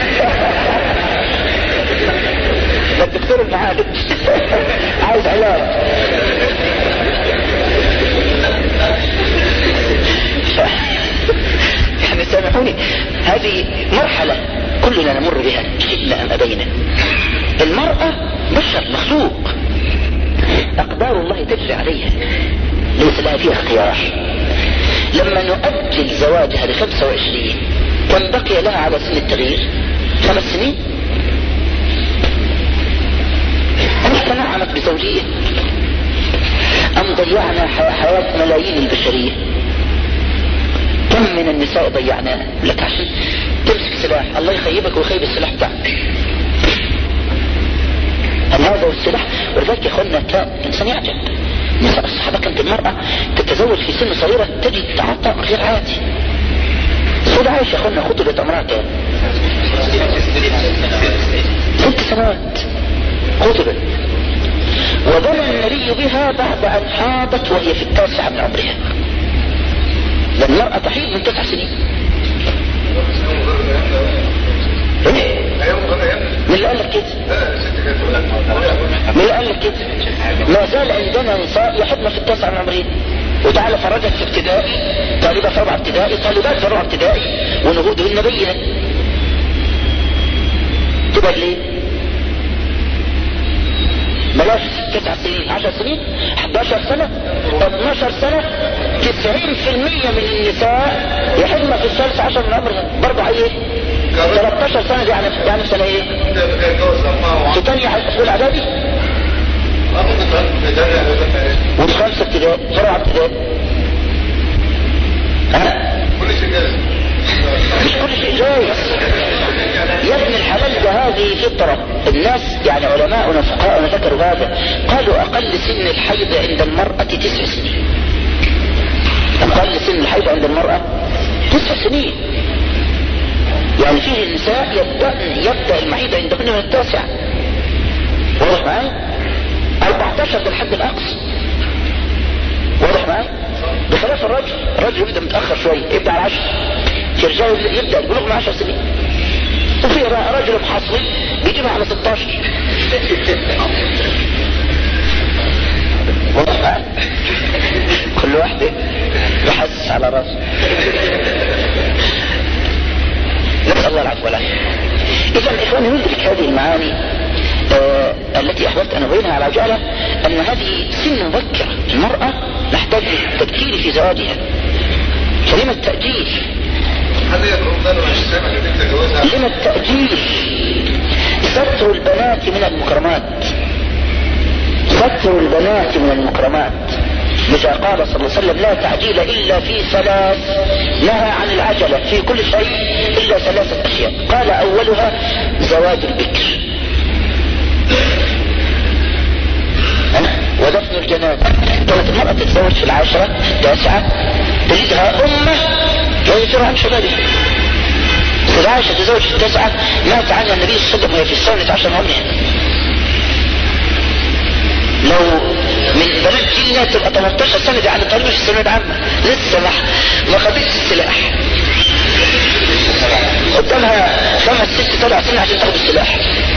ده الدكتور المعالج عايز علاج. يعني سامحوني هذه مرحلة كلنا نمر بها شئنا ام ابينا. المرأة بشر مخلوق أقدار الله تجري عليها، ليس لها فيها اختيار. لما نؤجل زواجها ل25 كم بقي لها على سن التغيير؟ 5 سنين. أم تنعمت بزوجية؟ أم ضيعنا حياة ملايين البشرية؟ كم من النساء ضيعناها لك عشان تمسك سلاح، الله يخيبك ويخيب السلاح بتاعك. هذا والسلاح. ولذلك يا اخوانا الانسان يعجب. نساء الصحابة كانت المرأة تتزوج في سن صغيرة تجد عطاء غير عادي. سيدة عائشة يا اخوانا خطبت عمرها كام؟ 6 سنوات خطبت، وبنى النبي بها بعد ان حاضت وهي في 9 من عمرها. لأن المرأة تحيض من 9 سنين. من اللي قال لك كده؟ من اللي قال لك كده؟ ما زال عندنا نساء يحضن في 9 من عمرهن. وتعالى فرجت في ابتدائي، طالبة في 4 ابتدائي، طالبات في 4 ابتدائي، ونهودهن بينة. تبقى ليه؟ بلاش 9 سنين، 10 سنين، 11 سنة، 12 سنة. 90% من النساء يحضن في الثالث 10 من عمرها. برضه ايه؟ 13 سنة دي يعني سنة ايه؟ في تانية في الاعدادي، وفي 5 ابتدائي، في 4 ابتدائي. كل شيء جايز. مش كل شيء جايز يا ابن الحلال، ده هذه فطرة الناس. يعني علماء وفقهاء ذكروا هذا، قالوا اقل سن الحيض عند المرأة 9 سنين. اقل سن الحيض عند المرأة 9 سنين. يعني فيه النساء يبدأ المحيض عندهن من 9. واضح معي؟ 14 ده الحد الاقصى. واضح معي؟ بخلاف الرجل يبدأ متأخر شوية، يبدأ على 10. في رجال يبدأ البلوغ من 10 سنين، وفي رجل محصل بيجيبها على 16. واضح معي؟ كل واحدة يحسس على راسه. نسأل الله العفو والعافية. إذا إخواني ندرك هذه المعاني التي أحببت أن أبينها على عجالة، أن هذه سن مبكرة. المرأة نحتاج للتبكير في زواجها. كلمة التأجيل. كلمة التأجيل ستر البنات من المكرمات. ستر البنات من المكرمات. لذا قال صلى الله عليه وسلم لا تعجيل إلا في 3. نهى عن العجلة في كل شيء إلا 3 أشياء. قال أولها زواج البكر ودفن الجنازة. كانت المرأة تتزوج في 10 في 9 تجدها أمة ينفر عن شبابها. سيدة عائشة تتزوج في 9 مات عنها النبي صلى الله عليه وسلم وهي في 17 عمرها. لو من بنات جيلنا تبقى 18 سنة دي على طالبة في الثانوية العامة لسه ما خدتش السلاح، قدامها 5 6 7 سنين عشان تاخد السلاح.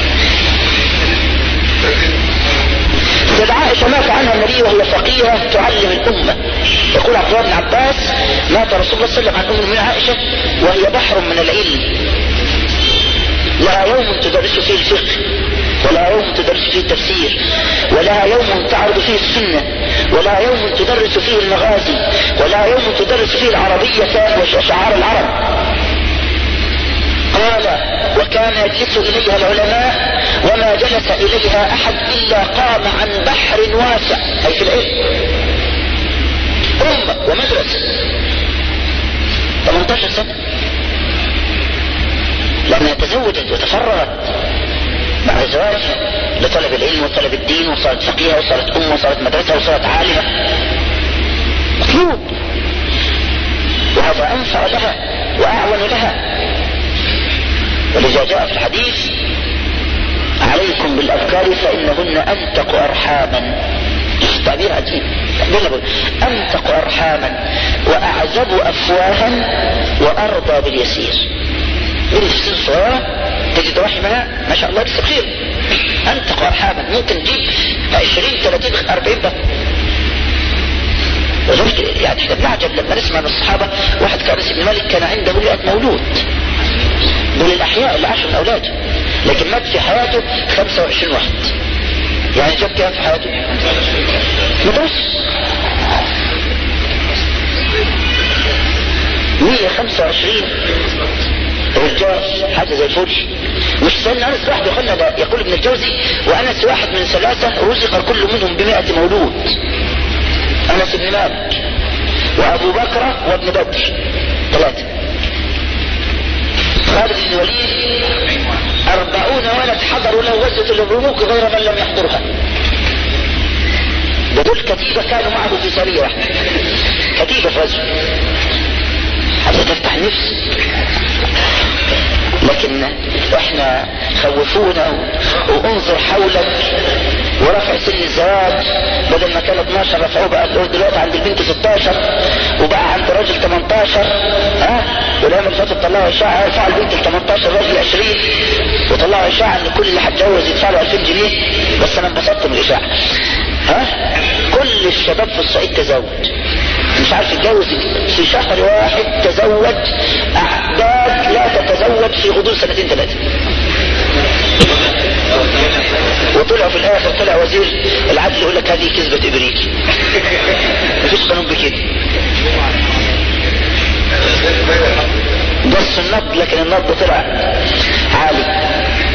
سيدة عائشة مات عنها النبي وهي فقيهة تعلم الأمة. يقول عبد الله بن عباس مات رسول الله صلى الله عليه وسلم عن أم من عائشة وهي بحر من العلم، لها يوم تدرس فيه الفقه، ولا يوم تدرس فيه التفسير، ولا يوم تعرض فيه السنة، ولا يوم تدرس فيه المغازي، ولا يوم تدرس فيه العربية وشعار العرب. قال وكان يجلس إليها العلماء وما جلس إليها أحد إلا قام عن بحر واسع، أي في العلم. أمة ومدرسة 18 سنة. لما تزوجت وتفرغت بعد زواجها لطلب العلم وطلب الدين، وصارت فقيهة وصارت أمة وصارت مدرسة وصارت عالمة. مطلوب، وهذا أنفع لها وأعون لها. ولذا جاء في الحديث عليكم بالأذكار فإنهن أنتق أرحاما. تعبير عجيب، أنتق أرحاما وأعزب أفواها وأرضى باليسير. من السن الصغيرة تجد رحمها ما شاء الله لسه بخير. أنتق أرحاما ممكن تجيب 20 30 40 بطن. يعني احنا بنعجب لما نسمع من الصحابة. واحد كان اسم مالك كان عنده 100 مولود، دول الأحياء اللي عاشوا من أولاده، لكن مات في حياته 25 واحد. يعني جاب كام في حياته؟ متوسط 125 رجال، حاجة زي الفل. مش سيدنا أنس لوحده يقولنا ده، يقول ابن الجوزي وأنس واحد من 3 رزق كل منهم ب100 مولود. أنس بن مالك وأبو بكر وابن بدر 3. خالد بن الوليد 40 ولد حضروا له غزوة اليرموك غير من لم يحضرها. دول كتيبة كانوا معه في سرية واحدة، كتيبة في غزوة. حتى تفتح نفس. لكن احنا خوفونا وانظر حولك، ورفع سن الزواج بدل ما كان 12 رفعوه بقى دلوقتي عند البنت 16 وبقى عند الراجل 18. والايام اللي فاتت طلعوا اشاعه يرفعوا البنت ل 18 الراجل 20 وطلعوا اشاعه ان كل اللي هتجوز يدفع له 2000 جنيه. بس انا انبسطت من الاشاعه. كل الشباب في الصعيد تزوج، مش عارف يتجوز في شهر واحد تزوج اعداد لا تتزوج في غضون 2 3. وطلع في الاخر طلع وزير العدل يقول لك هذه كذبة ابريق. مفيش قانون بكده. بس النبض، لكن النبض طلع عالي.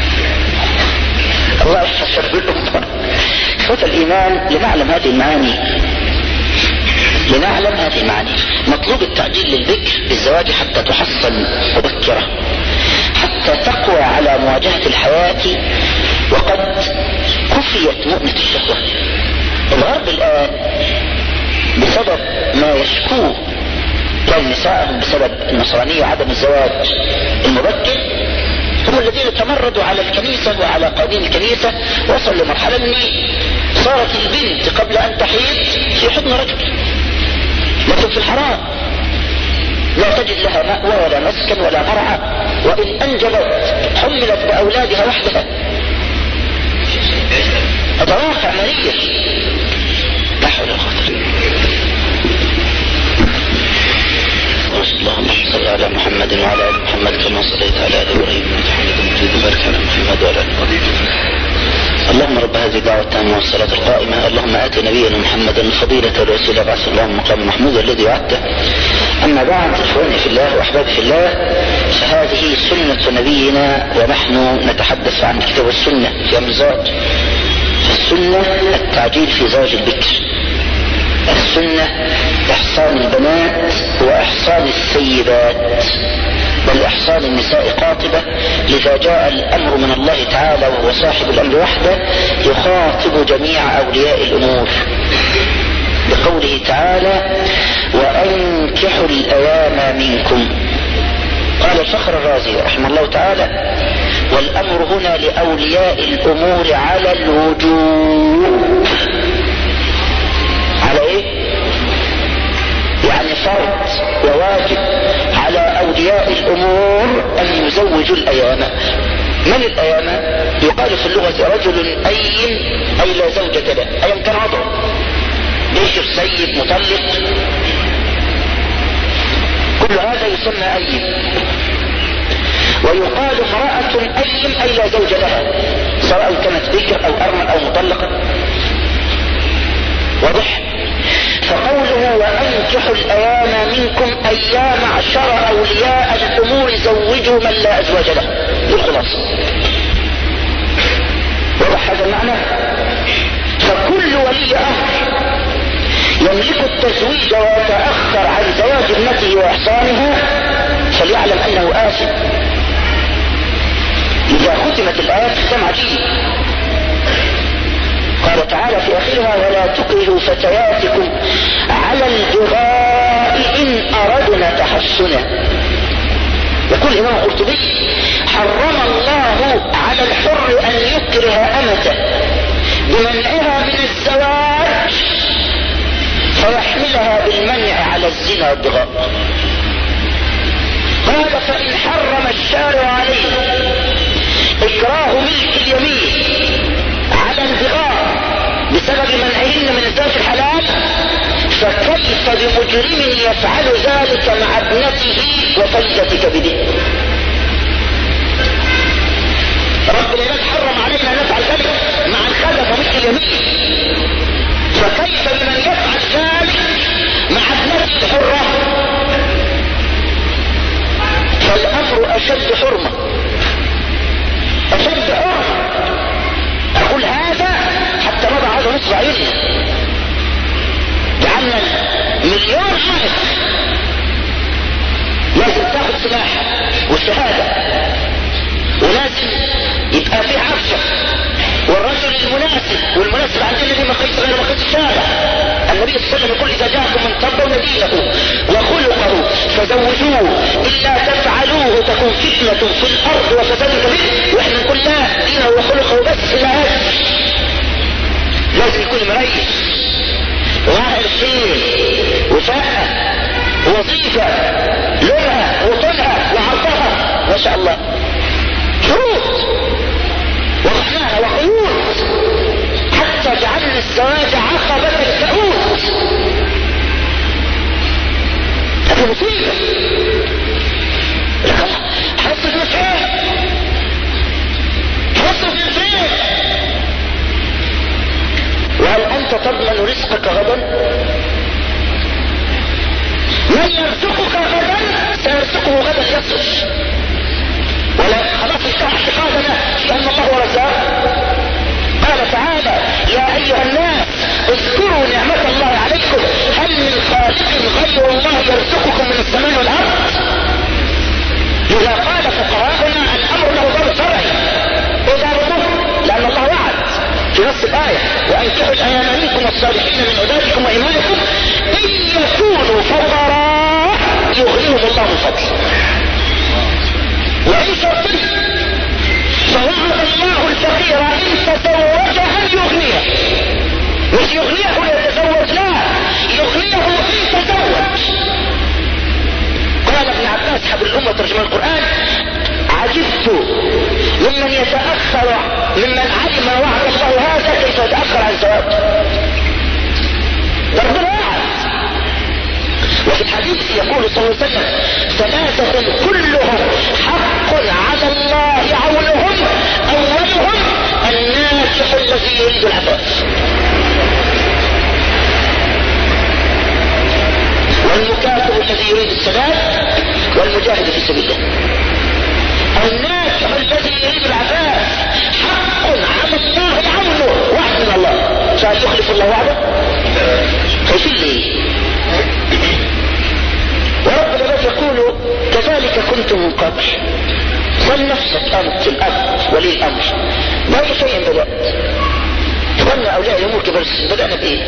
الله يحفظ شر الامة. اخوة الايمان، لنعلم هذه المعاني مطلوب التعجيل للبكر بالزواج حتى تحصن مبكرة، حتى تقوى على مواجهة الحياة وقد كفيت مؤنة الشهوة. الغرب الآن بسبب ما يشكوه كان نساءهم بسبب النصرانية وعدم الزواج المبكر، هم الذين تمردوا على الكنيسة وعلى قوانين الكنيسة، وصلوا لمرحلة ان صارت البنت قبل ان تحيض في حضن رجل، لكن في الحرام لا تجد لها مأوى ولا مسكن ولا مرعى، وإن أنجبت حملت بأولادها وحدها. هذا واقع مرير. لا حول ولا قوة إلا بالله. اللهم صل على محمد وعلى آل محمد كما صليت على آل إبراهيم إنك حميد مجيد، وبارك على محمد وعلى آل محمد. اللهم رب هذه الدعوة التامة والصلاة القائمة، اللهم آت نبينا محمدا الفضيلة والوسيلة بعث الله مقام محمود الذي وعدته. أما بعد، إخواني في الله وأحبابي في الله، فهذه سنة نبينا ونحن نتحدث عن الكتاب والسنة في أمر الزواج. فالسنة التعجيل في زواج البكر، السنة إحصان البنات وإحصان السيدات، بل إحصان النساء قاطبة. لذا جاء الأمر من الله تعالى وهو صاحب الأمر وحده يخاطب جميع أولياء الأمور بقوله تعالى: وأنكحوا الأيام منكم. قال الفخر الرازي رحمه الله تعالى: والأمر هنا لأولياء الأمور على الوجوب. على ايه؟ يعني فرض وواجب على أولياء الأمور أن يزوجوا الأيام. من الأيام؟ يقال في اللغة رجل أيم، أي لا زوجة له، أيام كان عضو بيشر سيد مطلق، كل هذا يسمى أيم. ويقال امرأة أيم، أي لا زوج لها، سواء كانت بكر أو أرمل أو مطلقة. واضح؟ فقوله وأنكحوا الأيام منكم أيام معشر أولياء الأمور زوجوا من لا أزواج له، بالخلاصة. واضح هذا المعنى؟ فكل ولي أمر يملك التزويج ويتأخر عن زواج ابنته وإحصانها فليعلم أنه آثم. إذا ختمت الآيات ختم عجيب. قال تعالى في آخرها: ولا تكرهوا فتياتكم على البغاء إن أردنا تحصنا. يقول الإمام القرطبي: حرم الله على الحر أن يكره أمته بمنعها من الزواج فيحملها بالمنع على الزنا والبغاء. قال: فإن حرم الشارع عليه إكراه ملك اليمين على البغاء بسبب منعهن من الزواج الحلال، فكيف بمجرم يفعل ذلك مع ابنته وفيدة كبده؟ رب العباد حرم علينا نفعل ذلك مع الخلف وملك اليمين. سلاح والشهادة، ولازم يبقى فيه عفشة، والرجل المناسب، والمناسب عندنا دي مقيس غير مقيس الشارع. النبي صلى الله عليه وسلم يقول اذا جاءكم من ترضون دينه وخلقه فزوجوه، الا تفعلوه تكون فتنة في الارض وفساد كبير. واحنا نقول لا، دينه وخلقه بس لا، لازم يكون مريح ظاهر خير وفاء وظيفة لونها وطولها وعرضها ما شاء الله، شروط وضعناها وقيود حتى جعلنا الزواج عقبة الكؤود. هذه مصيبة. حصل من فين؟ حصل من فين؟ وهل أنت تضمن رزقك غدا؟ من يرزقك غدا سيرزقه غدا يصرف، ولا خلاص اشترى اعتقادنا في أن الله هو رزاق. قال تعالى يا أيها الناس اذكروا نعمة الله عليكم هل من خالق غير الله يرزقكم من السماء والأرض. إذا قال فقهاؤنا الأمر له ضابط شرعي، وضابطه لأن الله وعد في نص الآية وأنكحوا الأيام منكم والصالحين من عبادكم وإمائكم إن يكونوا فقراء يغنيهم الله من فضله وإن شرطه. فوعد الله الفقير إن تزوج أن يغنيه، مش يغنيه ويتزوج، لا، يغنيه إن تزوج. قال ابن عباس حبر الأمة ترجمة القرآن عجبت ممن يتأخر ممن علم وعد الله هذا كيف يتأخر عن زواج. ربنا وعد. وفي الحديث يقول صلى الله عليه وسلم ثلاثة كلهم حق على الله عونهم، أولهم الناجح الذي يريد العفاف، والمكافئ الذي يريد السداد، والمجاهد في سبيل الله. الناجح الذي يريد العفاف حق على الله عونه، وعد من الله. فهل يخلف الله وعده؟ خايفين ليه؟ ورب العباد يقول كذلك كنتم من قبل. سل نفسك أنت الأب ولي الأمر بأي شيء بدأت. إخواننا أولياء الأمور كبر السن بدأنا بإيه؟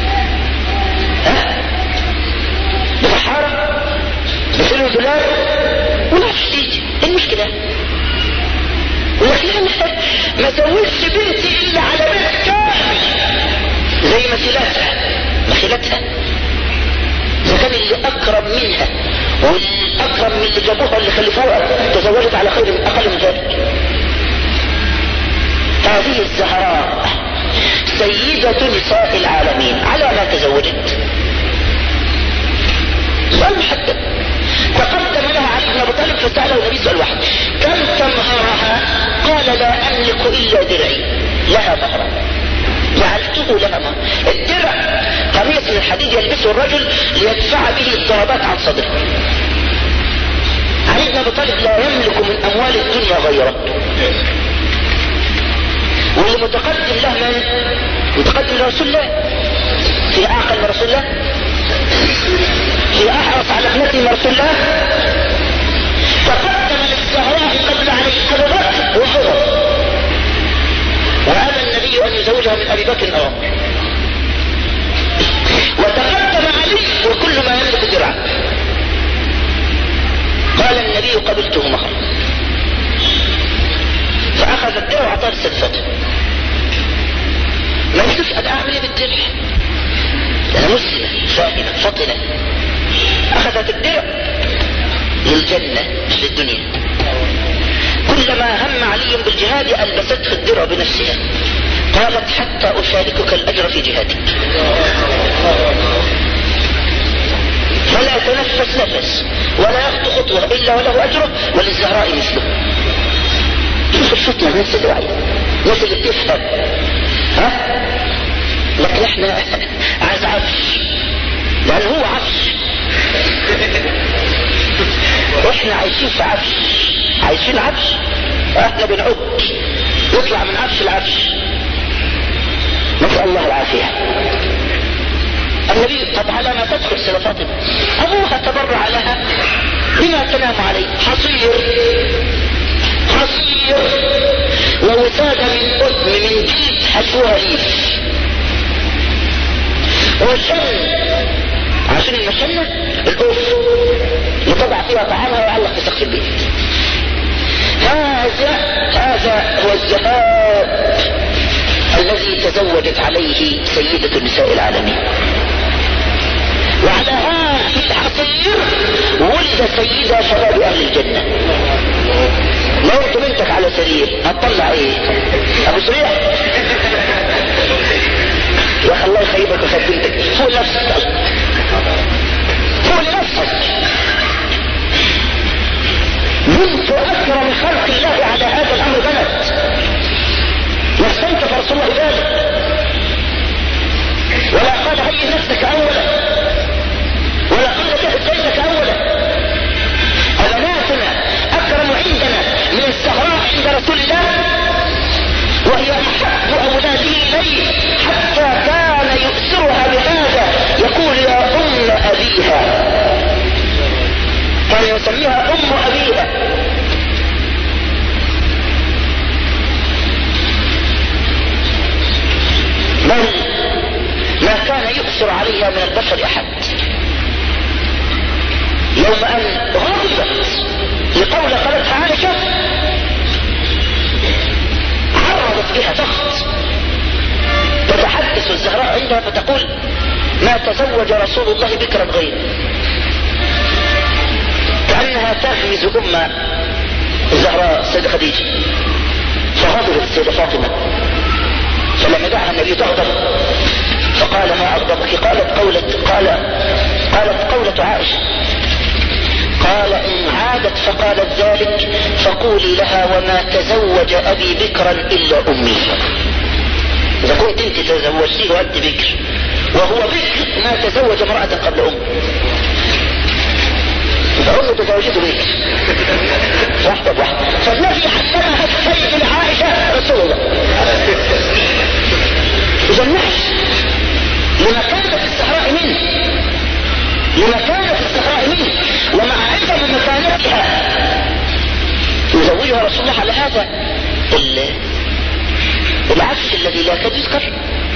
بصحارة بسلو دولار ولا تشتيج. المشكلة ولكن ما زوجش بنتي إلا على بيت كامل زي مثيلاتها إذا كان اللي أقرب منها والأقرب من اللي جابوها اللي خلفوها تزوجت على خير أقل من ذلك. هذه الزهراء سيدة نساء العالمين على ما تزوجت. سؤال محدد تقدم لها علي بن ابي طالب فسأله النبي سؤال واحد كم تمهرها؟ قال لا أملك إلا درعي لها مهرا. جعلته لها مهر. الدرع قميص من الحديد يلبسه الرجل ليدفع به الضربات عن صدره. علي بن ابي طالب لا يملك من أموال الدنيا غيره، واللي متقدم له من؟ متقدم لرسول الله. في أعقل من رسول الله؟ في أحرص على ابنته من رسول الله؟ تقدم للزهراء قبل عليه أبو بكر وعمر، وأبى النبي أن يزوجها من أبي بكر أو عمر، وتقدم عليه وكل ما يملك درعا. قال النبي قبلته مهرا، فأخذ الدرع وأعطاه لسلفته. ما يشوفش أنا أعمل إيه بالدرع؟ أنا مسلمة فاهمة فطنة. أخذت الدرع للجنة مش للدنيا. كلما هم علي بالجهاد ألبسته الدرع بنفسها. قالت حتى أشاركك الأجر في جهادك. فلا تنفس نفس ولا يخطو خطوة إلا وله أجره وللزهراء مثله. شوف الفتنة الناس اللي وعيه، الناس اللي بتفهم. لكن احنا عايز عفش، لأن هو عفش. واحنا عايشين في عفش، عايشين عفش. احنا بنعد يطلع من عفش العفش. نسأل الله العافية. النبي طب على ما تدخل سيدة فاطمة أبوها تبرع لها بما تنام عليه، حشوها ليش، وشن عشان المشنة الأوف يطبع فيها طعامها ويعلق في سقف البيت. هذا هو الذهاب الذي تزوجت عليه سيدة نساء العالمين، وعلى هذه الحصير ولد سيدة شباب أهل الجنة. لو انت بنتك على سرير هتطلع ايه؟ ابو سريع يا اخي الله يخيبك ويخيب بنتك، فوق نفسك، فوق لنفسك. بنت اكرم خلق الله على هذا الامر بنت، واستنكف رسول الله ذلك ولا قال هيئ نفسك اولا ولا قال جهز بيتك اولا. أبناتنا أكرم عندنا من الزهراء عند رسول الله، وهي أحب أولاده إليه حتى كان يؤثرها بهذا، يقول يا أم أبيها، كان يسميها أم أبيها. بل ما كان يؤثر عليها من البشر أحد. يوم أن غضبت لقول قالت عائشة عرضت بها ضغط، تتحدث الزهراء عندها فتقول ما تزوج رسول الله بكرا غيره، كأنها تغمز أم الزهراء السيدة خديجة. فغضبت السيدة فاطمة، فلما دعها النبي تغضب فقال ما أغضبك؟ قالت قولة عائشة، قال إن عادت فقالت ذلك فقولي لها وما تزوج أبي بكرا إلا أمي. إذا كنت أنت تزوجتيه وأنت بكر وهو بكر ما تزوج امرأة قبل أم، فأمه تزوجته بكر واحدة بواحدة. فالذي حسنها السيد لعائشة رسول الله. إذا النحس لمكانة الزهراء منه، لمكانة الزهراء منه، ومع عدم مكانتها يزوجها رسول الله على هذا العفش الذي لا كاد يذكر.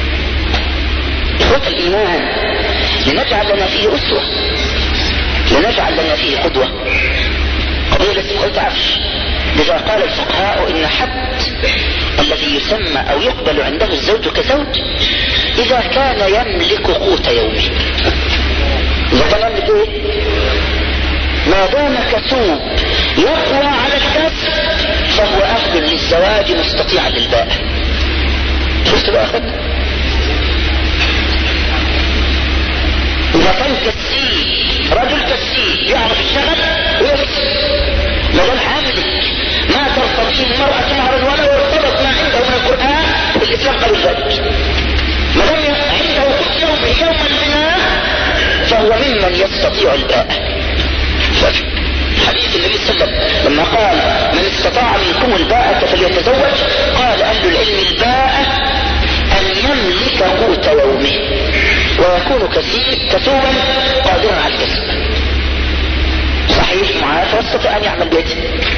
إخوة الإيمان، لنجعل لنا فيه أسوة، لنجعل لنا فيه قدوة. قضية قلت عفش، لذا قال الفقهاء إن حد الذي يسمى أو يقبل عنده الزوج كزوج إذا كان يملك قوت يومه. إذا كان يملك إيه؟ ما دام كسوب يقوى على الكسب فهو أهل للزواج مستطيعا للباء. شفت بقى أخذ؟ إذا كان كسيب، رجل كسيب يعرف الشغل ويرسل، ما دام حاملك ما ترتضيه المرأة مهرا ولا يرتبط ما عنده من القرآن الإسلام قبل ذلك. ما دام عنده قوت يومه يوم البناء فهو ممن يستطيع الباء. حديث النبي صلى الله عليه وسلم لما قال من استطاع منكم الباءة فليتزوج، قال أهل العلم الباءة أن يملك قوت يومه ويكون كسوبا قادرا على الكسب. صحيح معاه فاستطاع أن يعمل بيته.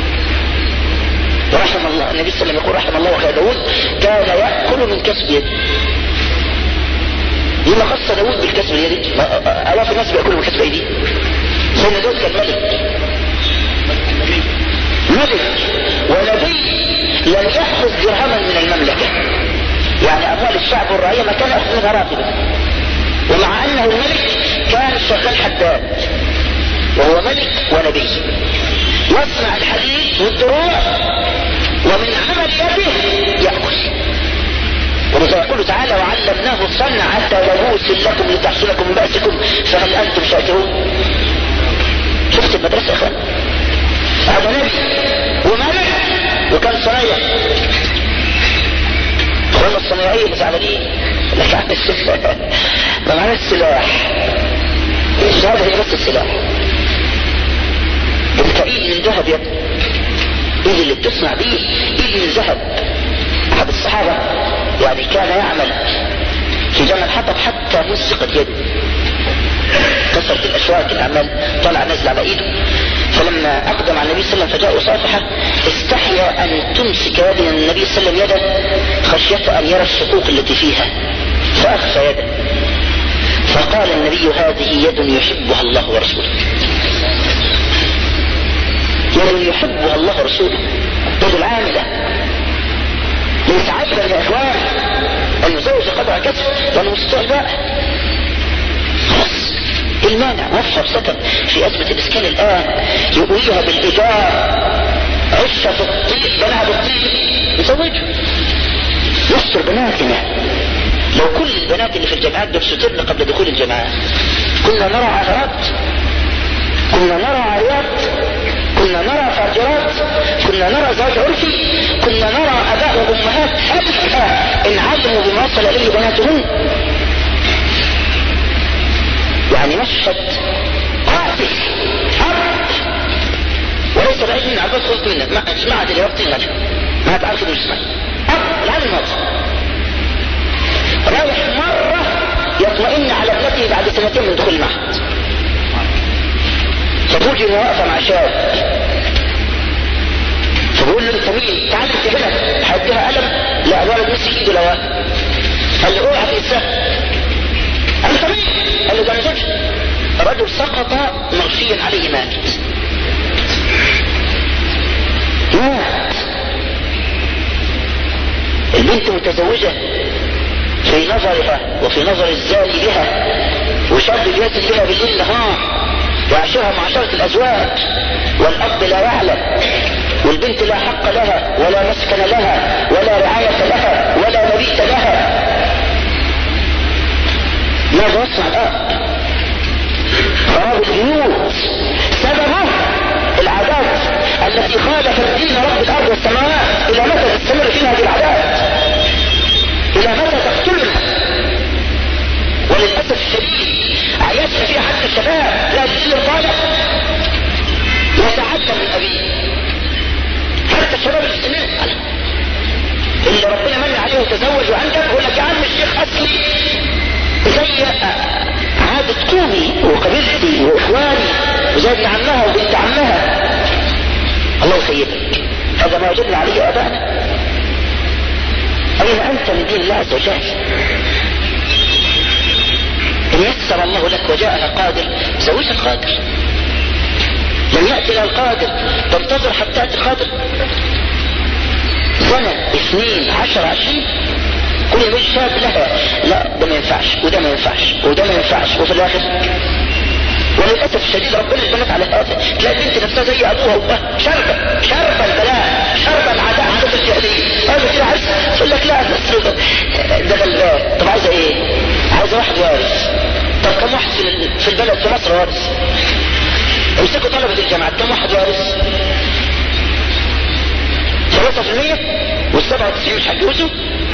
ورحم الله النبي صلى الله عليه وسلم يقول رحم الله أخي داود كان يأكل من كسب يده. لما خص داود بالكسب اليدي؟ ألاف الناس بيأكلوا من كسب أيديه. سيدنا داود كان ملك ونبي لم يأخذ درهما من المملكة، يعني أموال الشعب والرعية ما كان يأخذ منها راتبا، ومع أنه الملك كان شغال حداد وهو ملك ونبي، يصنع الحديد والدروع ومن عمل يده يأكل. ولذا يقول تعالى وعلمناه صنعة لبوس لكم لتحصلكم من بأسكم فهل أنتم شاكرون. شفت المدرسة يا اخوان؟ هذا نبي وملك وكان صنايع. اخوانا الصنايعية اللي زعلانين لك عن السلاح، ما معنى السلاح؟ هذا هي بس السلاح. الكعيد من ذهب يا ايه اللي بتصنع بيه؟ ايه من ذهب. احد الصحابة يعني كان يعمل في جمل حطب حتى مزقت يده، كسرت الاشواك، الاعمال طلع نازل على ايده. فلما لما أقدم على النبي صلى الله عليه وسلم فجاء صافحة استحيا أن تمسك يد النبي صلى الله عليه وسلم يده خشية أن يرى الشقوق التي فيها فأخفى يده، فقال النبي هذه يد يحبها الله ورسوله، يد يحبها الله ورسوله، يد العاملة. ليس عجبا يا إخوان أن يزوج قدر كسب لأنه مستطيع بقى خلاص. المانع وفر سكن في أزمة الإسكان الآن يقويها بالإيجار، عشة في الطيب بناها بالطيب يزوجها يستر بناتنا. لو كل البنات اللي في الجامعات دول سترن قبل دخول الجامعات كنا نرى عثرات، كنا نرى عريات، كنا نرى فاجرات، كنا نرى زواج عرفي، كنا نرى أباء وأمهات هلكة إن علموا بما وصل إليه بناتهم. يعني مشهد قاسي أرض وليس بعيد من عباس خلط منك ما اسمعت اللي وقت المجهد ما تعرف مش اسمعي أرض العام الماضي رايح مرة يطمئن على ابنته بعد سنتين من دخول المعهد، فتوجد انه واقفة مع شاب فبقول له انت مين؟ تعال انت هنا هديها قلم. لا الولد مسك ايده لواء قال له اوعى في السهل. انت مين؟ قال له ده انا زوجها. الرجل سقط مغشيا عليه مات. البنت متزوجة في نظرها وفي نظر الزاني بها وشاب يأتي بها بالليل نهار ويعشرها معاشرة الأزواج والأب لا يعلم والبنت لا حق لها ولا مسكن لها ولا رعاية لها ولا مبيت لها. ماذا يصنع الآب؟ خراب البيوت سببه العادات التي خالفت دين رب الأرض والسماوات. إلى متى تستمر فيها هذه العادات؟ إلى متى تقتلنا؟ وللأسف الشديد عيشنا فيها حتى الشباب لا تجيل الطالب يتعدى من أبيه. حتى الشباب السنين اللي ربنا من عليه وتزوج وعندك يقول لك يا عم الشيخ أصلي زي عادة قومي وقبيلتي وإخواني وزي ابن عمها وبنت عمها. الله يخيبك، هذا ما وجدنا عليه آبائنا. أين أنت من دين الله عز وجل؟ إن يسر الله لك وجاءها قادر زوج القادر. لم يأتي لها القادر تنتظر حتى تأتي القادر سنة 2 10 20 كل مش شاب لها لا ده ما ينفعش وده ما ينفعش وده ما ينفعش وفي الآخر وللأسف الشديد ربنا البنات على هذا تلاقي بنت نفسها زي أبوها وأمها شربة البلاء شربة العداء عادة الجاهلية. هذا كده عايز تقول لك لا ده غلبان. طب عايزة ايه؟ عايزة واحد وارث. طب كم واحد في البلد في مصر وارث؟ امسكوا طلبة الجامعات كم واحد وارث؟ 3% وال97 مش هتجوزوا؟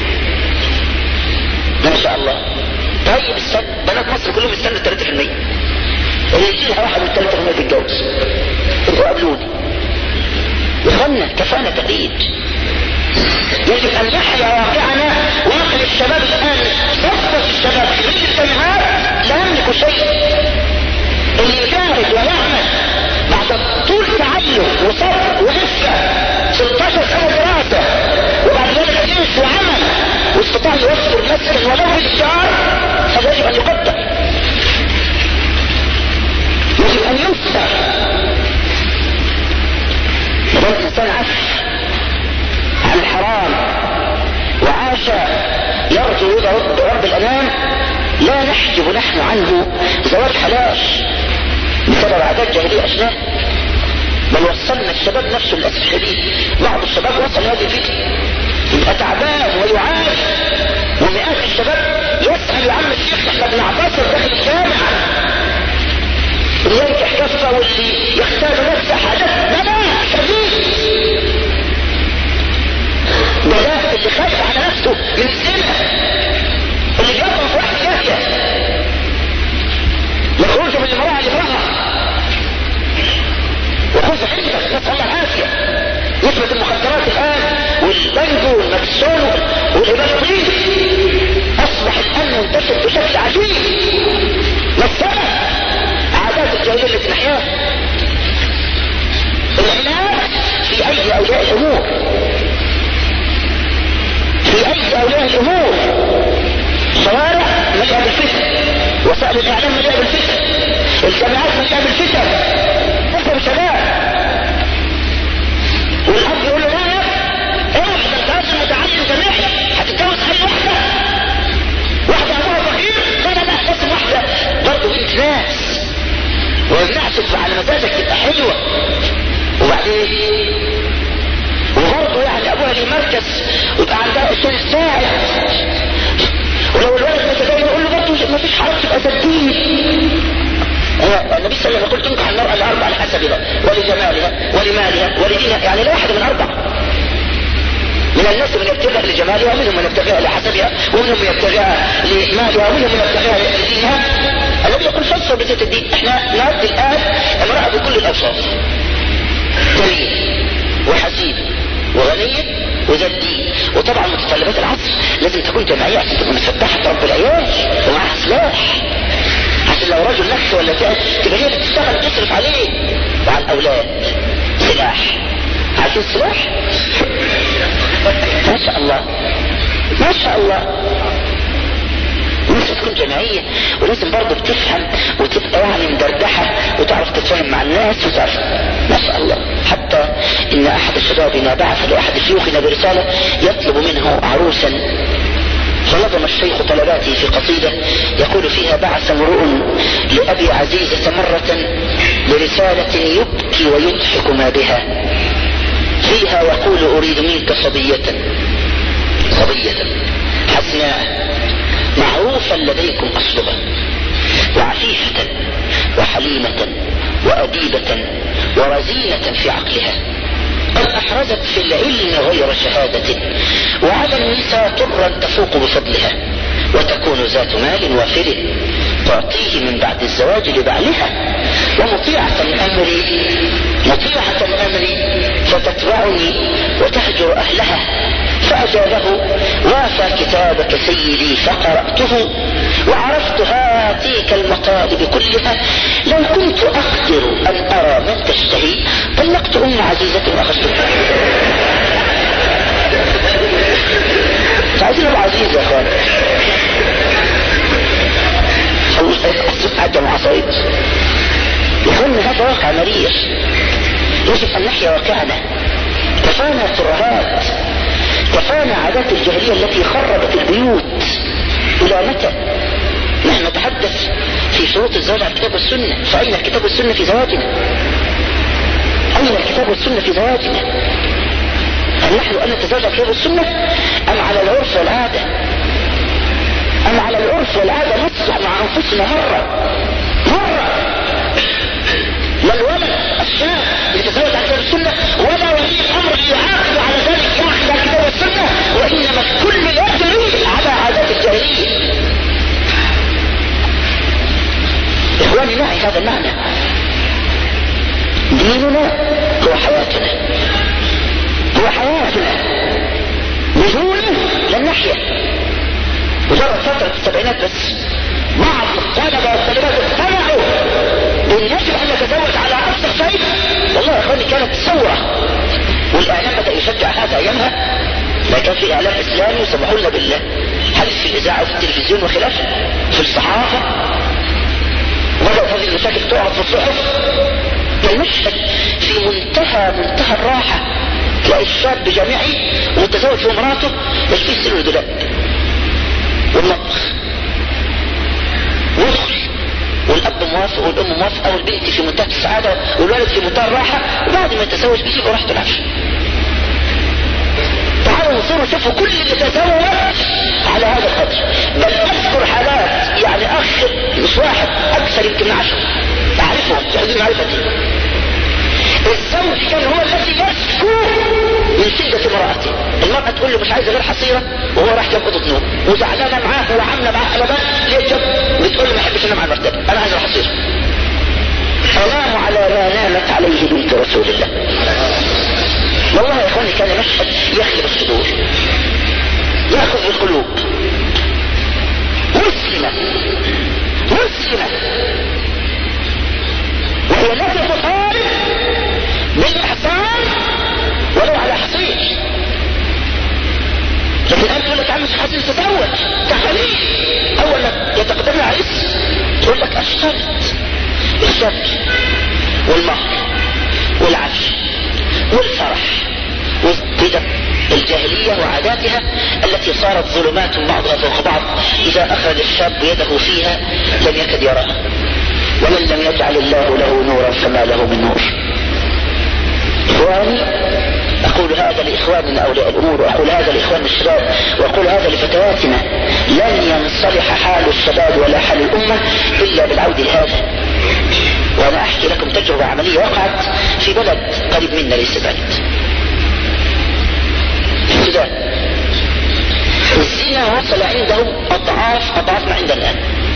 ما شاء الله. طيب السنة بنات مصر كلهم يستنوا 3% اللي يجيها 1 من 3% في الجوز. ابقوا قبلوني يخلنا كفانا تقليد. يجب ان نحيا واقعنا واقع الشباب الان. صفة الشباب خريج الجامعات لا يملك شيء. اللي يجاهد ويعمل بعد طول تعلم وصبر وعفة 16 سنة دراسة وبعد ذلك جيش وعمل واستطاع يوفر مسكن ولو بالشهر هذا يجب ان يقدر، يجب ان ينصر. مدام الانسان عف عن الحرام وعاش يرجو رب الانام لا نحجب نحن عنه زواج حلاش بسبب عادات جاهلية أشناه. بل وصلنا الشباب نفسه للأسف الشديد بعض الشباب وصل هذه الفكرة يبقى تعبان ويعاني ومئات الشباب يسأل يا عم الشيخ احنا بنعتصر داخل الجامعة اللي ينكح كفة واللي يختار نفسه حاجات بلاء شديد. بلاء اللي خايف على نفسه من الزنا اللي بيقف واحد جاهية يخرج من المرأة لامرأة وخذ عندك نسأل الله العافية. نسبة المخدرات الآن والبنجو والمكسون والإباطين أصبح الآن منتشر بشكل عجيب. ما السبب؟ عادات الجاهلية التي نحياها. الامور، شوارع مليئة بالفتن، وسائل الاعلام مليئة بالفتن، الجامعات مليئة بالفتن، تفهم شباب. والاب يقول له لا احنا انت متعلم جامعي هتتجوز اي واحدة ابوها فقير، لا لازم واحدة برضه بنت ناس ويمنعشف على مزاجك تبقى حلوة. وبعدين وبرضه يعني ابوها ليه مركز ويبقى عندها اصول الساعد، ولو الولد متدين يقول له برضه ما فيش حرج تبقى تدين. النبي صلى الله عليه وسلم يقول تنكح المرأة لأربع لحسبها ولجمالها ولمالها ولدينها، يعني لا واحدة من أربع. من الناس من يبتغى لجمالها ومنهم من يبتغى لحسبها ومنهم من يبتغى لمالها ومنهم من يبتغى لدينها. النبي يقول فصل بذات الدين. احنا نودي الآن امرأة بكل الأوصاف، جميل وحسيب وغنية وذات دين. وطبعا متطلبات العصر لازم تكون جماعية عشان تكون متفتحة رب العيال ومعها سلاح، عشان لو رجل نفسه ولا تعب تبقى هي بتشتغل تصرف عليه وعلى الأولاد. سلاح، عايزين سلاح؟ ما شاء الله ما شاء الله. لازم تكون جماعية، ولازم برضه بتفهم وتبقى يعني مدردحة وتعرف تتفاهم مع الناس وتعرف. ما شاء الله. حتى ان احد شبابنا بعث لاحد شيوخنا برسالة يطلب منه عروسا، فنظم الشيخ طلباته في قصيدة يقول فيها: بعث امرؤ لأبي عزيزة مرة برسالة يبكي ويضحك ما بها، فيها يقول: أريد منك صبية حسناء معروفا لديكم أصلها، وعفيفة وحليمة وأديبة ورزينة في عقلها، قد أحرزت في العلم غير شهادة، وعلى النساء طرا تفوق بفضلها، وتكون ذات مال وافر تعطيه من بعد الزواج لبعلها، ومطيعة أمري فتتبعني وتهجر أهلها. فأجابه: وافى كتابك سيدي فقرأته، وعرفت هاتيك المطالب كلها، لو كنت أقدر أن أرى من تشتهي طلقت أم عزيزة وأخذتها. عايزين أبو عزيز يا أخوان، عدم عصيد يقول هذا واقع مرير، يجب أن نحيا واقعنا. كفانا ترهات، كفانا عادات الجاهلية التي خربت البيوت. إلى متى؟ نحن نتحدث في شروط الزواج على الكتاب والسنة، فأين الكتاب والسنة في زواجنا؟ أين الكتاب والسنة في زواجنا؟ هل نحن أن نتزوج على الكتاب والسنة أم على العرف والعادة؟ نصلح مع أنفسنا مرة. لا الولد الشاب يتزوج على الكتاب والسنة ولا ولي الأمر يعاقب على ذلك يأخذ على الكتاب والسنة، وإنما الكل يجري على عادات الجاهلية. إخواني معي هذا المعنى. ديننا هو حياتنا، بدونه لن نحيا. مجرد فترة السبعينات بس بعض الطلبة والطالبات اقتنعوا بأن يجب أن نتزوج على أبسط شيء. والله يا أخواني كانت ثورة، والإعلام بدأ يشجع هذا أيامها. لا كان في إعلام إسلامي وسمحوا لنا بالحديث في الإذاعة وفي التلفزيون وخلافه في الصحافة، وبدأت هذه المشاكل تعرض في الصحف. المشهد في منتهى الراحة، تلاقي الشاب جامعي ومتزوج في مراته مش فيه سلو دولاب والمطبخ، ويدخل والاب موافق والام موافقه والبنت في منتهى السعاده والولد في منتهى الراحه، وبعد ما يتزوج بيجي راحته العشاء. تعالوا نصير شوفوا كل اللي تزوج على هذا القدر. بل اذكر حالات يعني اخ مش واحد، اكثر يمكن 10 اعرفهم في حدود معرفتي. الزوج كان هو الذي يشكو من شدة امرأته. المرأة تقول له مش عايزة غير حصيرة وهو راح جاب اوضة نوم وزعلانة معاه وعاملة معاه قلبان. ليه جاب؟ بتقول له ما احبش انام على المرتبة، انا عايزة حصيرة. انام على ما نامت عليه بنت رسول الله. والله يا اخواني كان مشهد يخلب الصدور، ياخذ القلوب. مسلمة وهي لا تطالب بالإحسان ولو على حصير. لكن أنت تقول لك عم مش حصير الشبك والمهر والعفش والفرح وكده الجاهلية وعاداتها التي صارت ظلمات بعضها فوق بعض، إذا أخرج الشاب يده فيها لم يكد يراها، ومن لم يجعل الله له نورا فما له من نور. إخواني، أقول هذا لإخواننا أولياء الأمور، وأقول هذا لإخواننا الشباب، وأقول هذا لفتياتنا. لن ينصلح حال الشباب ولا حال الأمة إلا بالعودة لهذا. وأنا أحكي لكم تجربة عملية وقعت في بلد قريب منا ليس بعيد، في السودان. الزنا وصل عندهم أضعاف ما عندنا الآن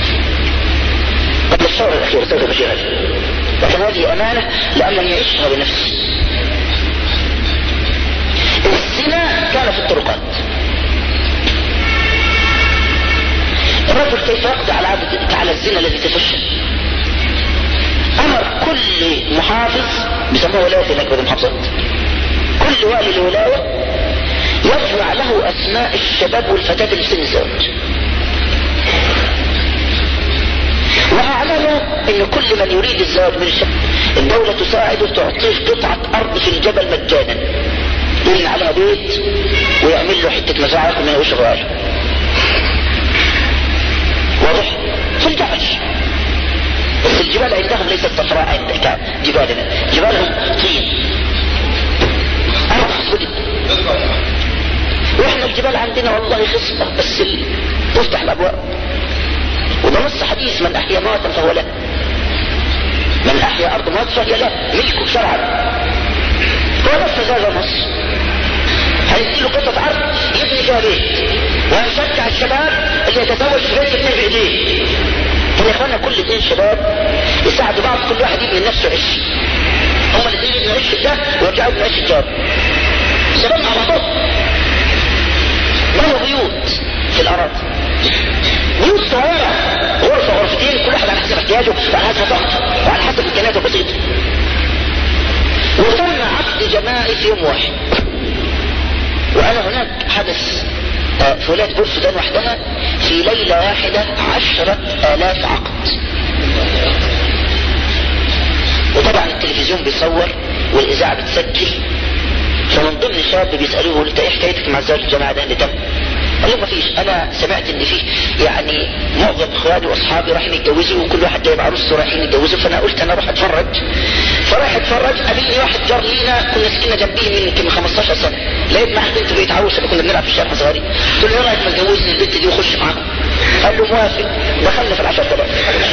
قبل الثورة الأخيرة، ثورة بشير، لكن هذه أمانة لأنني يعيشها بنفسي. الزنا كان في الطرقات. الرجل كيف يقضي على الزنا الذي تفشى؟ أمر كل محافظ، بسموه ولاية هناك بدل محافظات، كل والي الولاية يجمع له أسماء الشباب والفتاة اللي في سن الزواج، وأعلنوا أن كل من يريد الزواج من الشاب الدولة تساعده، تعطيه قطعة أرض في الجبل مجانا، يبني عليها بيت ويعمل له حتة مزارع وما يشغل. واضح؟ في الجبل. بس الجبال عندهم ليست صفراء عندك جبالنا، جبالهم طين، أرض خصبة. واحنا الجبال عندنا والله خصبة بس تفتح الأبواب. وده نص حديث: من أحيا موتا فهو له، من أحيا أرض موت فهي له، ملكه شرعا. هو نفذ هذا النص، هيديله قطعة أرض يبني فيها بيت، وهنشجع الشباب اللي يتزوج في بيت يبني بإيديه. يا اخوانا كل 2 شباب يساعدوا بعض، كل واحد يبني لنفسه عش، هما الاثنين يبنوا عش ده ويرجعوا يبنوا عش الجار. الشباب مع بعضهم بنوا بيوت في الأراضي، بيوت صغيرة، غرفة غرفتين، كل واحد على حسب احتياجه وعلى حسب ضغطه وعلى حسب امكانياته البسيطة. وتم عقد جماعي في يوم واحد. وأنا هناك حدث في ولاية بور السودان وحدها في ليلة واحدة 10,000 عقد. وطبعا التلفزيون بيصور والإذاعة بتسجل. فمن ضمن شاب بيسألوه: انت ايه حكايتك مع زواج الجماعة ده اللي تم؟ قال له: ما فيش، انا سمعت ان فيه يعني معظم اخواني واصحابي رايحين يتجوزوا وكل واحد جايب عروسته رايحين يتجوزوا، فانا قلت انا اروح اتفرج. فرايح اتفرج، قابلني واحد جار لينا كنا سكننا جنبيه من 15 سنة، لقيت معاه بنت بقيت عروسه، كنا بنلعب في الشارع صغيرين. قلت له: ايه رايك ما تجوزني البنت دي وخش معاهم؟ قال له: موافق. دخلنا في 10,000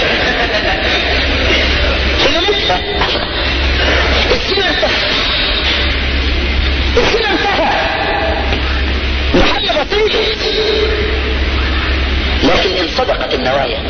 في ليلتها. الزنا انتهى، الزنا انتهى بحاجة بسيطة. لكن ان صدقت النوايا،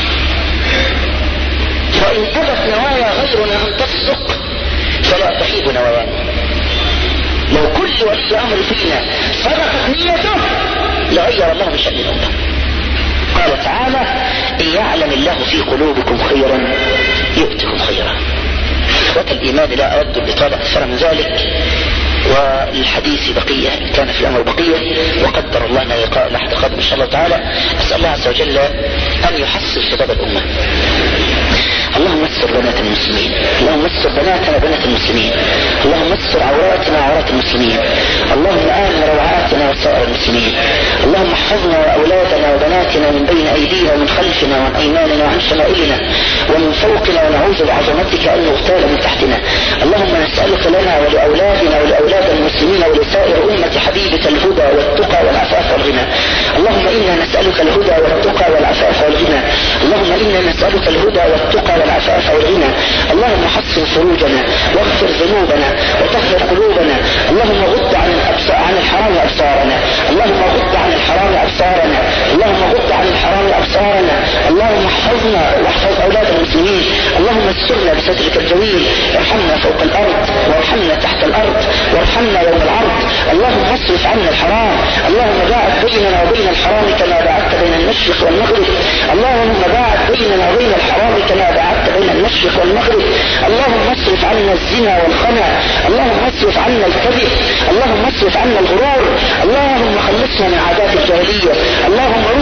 فان ابت نوايا غيرنا ان تصدق فلا تحيب نوايانا. لو كل ولي امر فينا صدقت نيته لغير الله من شأن الامة. قال تعالى: ان يعلم الله في قلوبكم خيرا يؤتكم خيرا. اخوة الايمان، لا اود الاطالة اكثر من ذلك، والحديث بقية إن كان في الأمر بقية، وقدر الله أن يلقاء لحد قادم إن شاء الله تعالى. أسأل الله عز وجل أن يحصل شباب الأمة. اللهم استر بنات المسلمين، اللهم استر بناتنا بنات المسلمين، اللهم استر عوراتنا عورات المسلمين، اللهم آمن روعاتنا وسائر المسلمين، اللهم احفظنا وأولادنا وبناتنا من بين أيدينا ومن خلفنا وعن أيماننا وعن شمائلنا ومن فوقنا، ونعوذ بعظمتك أن نغتال من تحتنا. اللهم نسألك لنا ولأولادنا ولأولاد المسلمين ولسائر أمة حبيبك الهدى والتقى والعفاف والغنى. اللهم إنا نسألك الهدى والتقى والعفاف والغنى. اللهم إنا نسألك الهدى والتقى والعفاف والغنى. اللهم حصن فروجنا واغفر ذنوبنا وطهر قلوبنا. اللهم غض عن الحرام أبصارنا، اللهم غض عن الحرام أبصارنا، اللهم غض عن الحرام أبصارنا. اللهم احفظنا واحفظ أولاد المسلمين. اللهم استرنا بسترك الجميل. ارحمنا فوق الأرض وارحمنا تحت الأرض وارحمنا يوم العرض. اللهم اصرف عنا الحرام. اللهم باعد بيننا وبين الحرام كما باعدت بين المشرق والمغرب. اللهم باعد بيننا وبين الحرام كما باعدت بين المشرق والمغرب. اللهم اصرف عنا الزنا والخنا. اللهم اصرف عنا الكذب. اللهم اصرف عنا الغرور. اللهم خلصنا من عادات الجاهلية. اللهم ردنا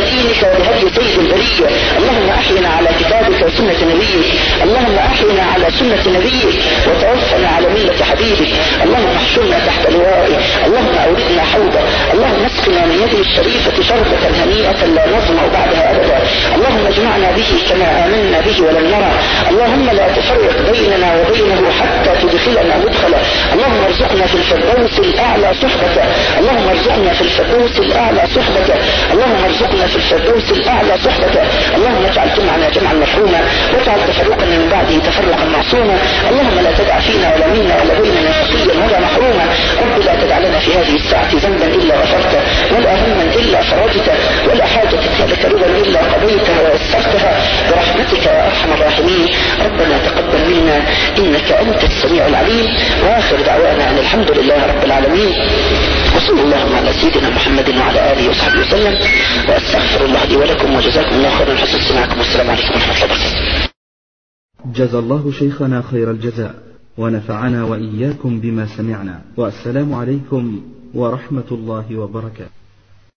دينك ولهدي سيد البرية. اللهم أحينا على كتابك وسنة نبيك. اللهم أحينا على سنة نبيك وتوفنا على ملة حبيبك. اللهم احشرنا تحت لوائه. اللهم أوردنا حوضه. اللهم اسقنا من يده الشريفة شربة هنيئة لا نظمأ بعدها أبدا. اللهم اجمعنا به كما آمنا به ولم نرى. اللهم لا تفرق بيننا وبينه حتى تدخلنا مدخلا. اللهم ارزقنا في الفردوس الأعلى صحبته. اللهم ارزقنا في الفردوس الأعلى صحبته. اللهم ارزقنا في الفردوس الأعلى صحبته. اللهم اجعل جمعنا جمعا مرحوما واجعل تفرقنا من بعده تفرقا معصوما. اللهم لا تدع فينا ولا منا ولا بيننا شقيا ولا محروما. رب لا تدع لنا في هذه الساعة ذنبا إلا غفرته ولا هما إلا فرجته ولا حاجة لك رضا إلا قضيتها ويسرتها برحمتك يا أرحم الراحمين. ربنا تقبل منا إنك أنت السميع العليم. وآخر دعوانا أن الحمد لله رب العالمين. وصلى اللهم على سيدنا محمد وعلى آله وصحبه وسلم. وأستغفر الله لي ولكم وجزاكم الله خيرا حسن استماعكم والسلام عليكم ورحمة الله وبركاته. جزا الله شيخنا خير الجزاء ونفعنا وإياكم بما سمعنا. والسلام عليكم ورحمة الله وبركاته.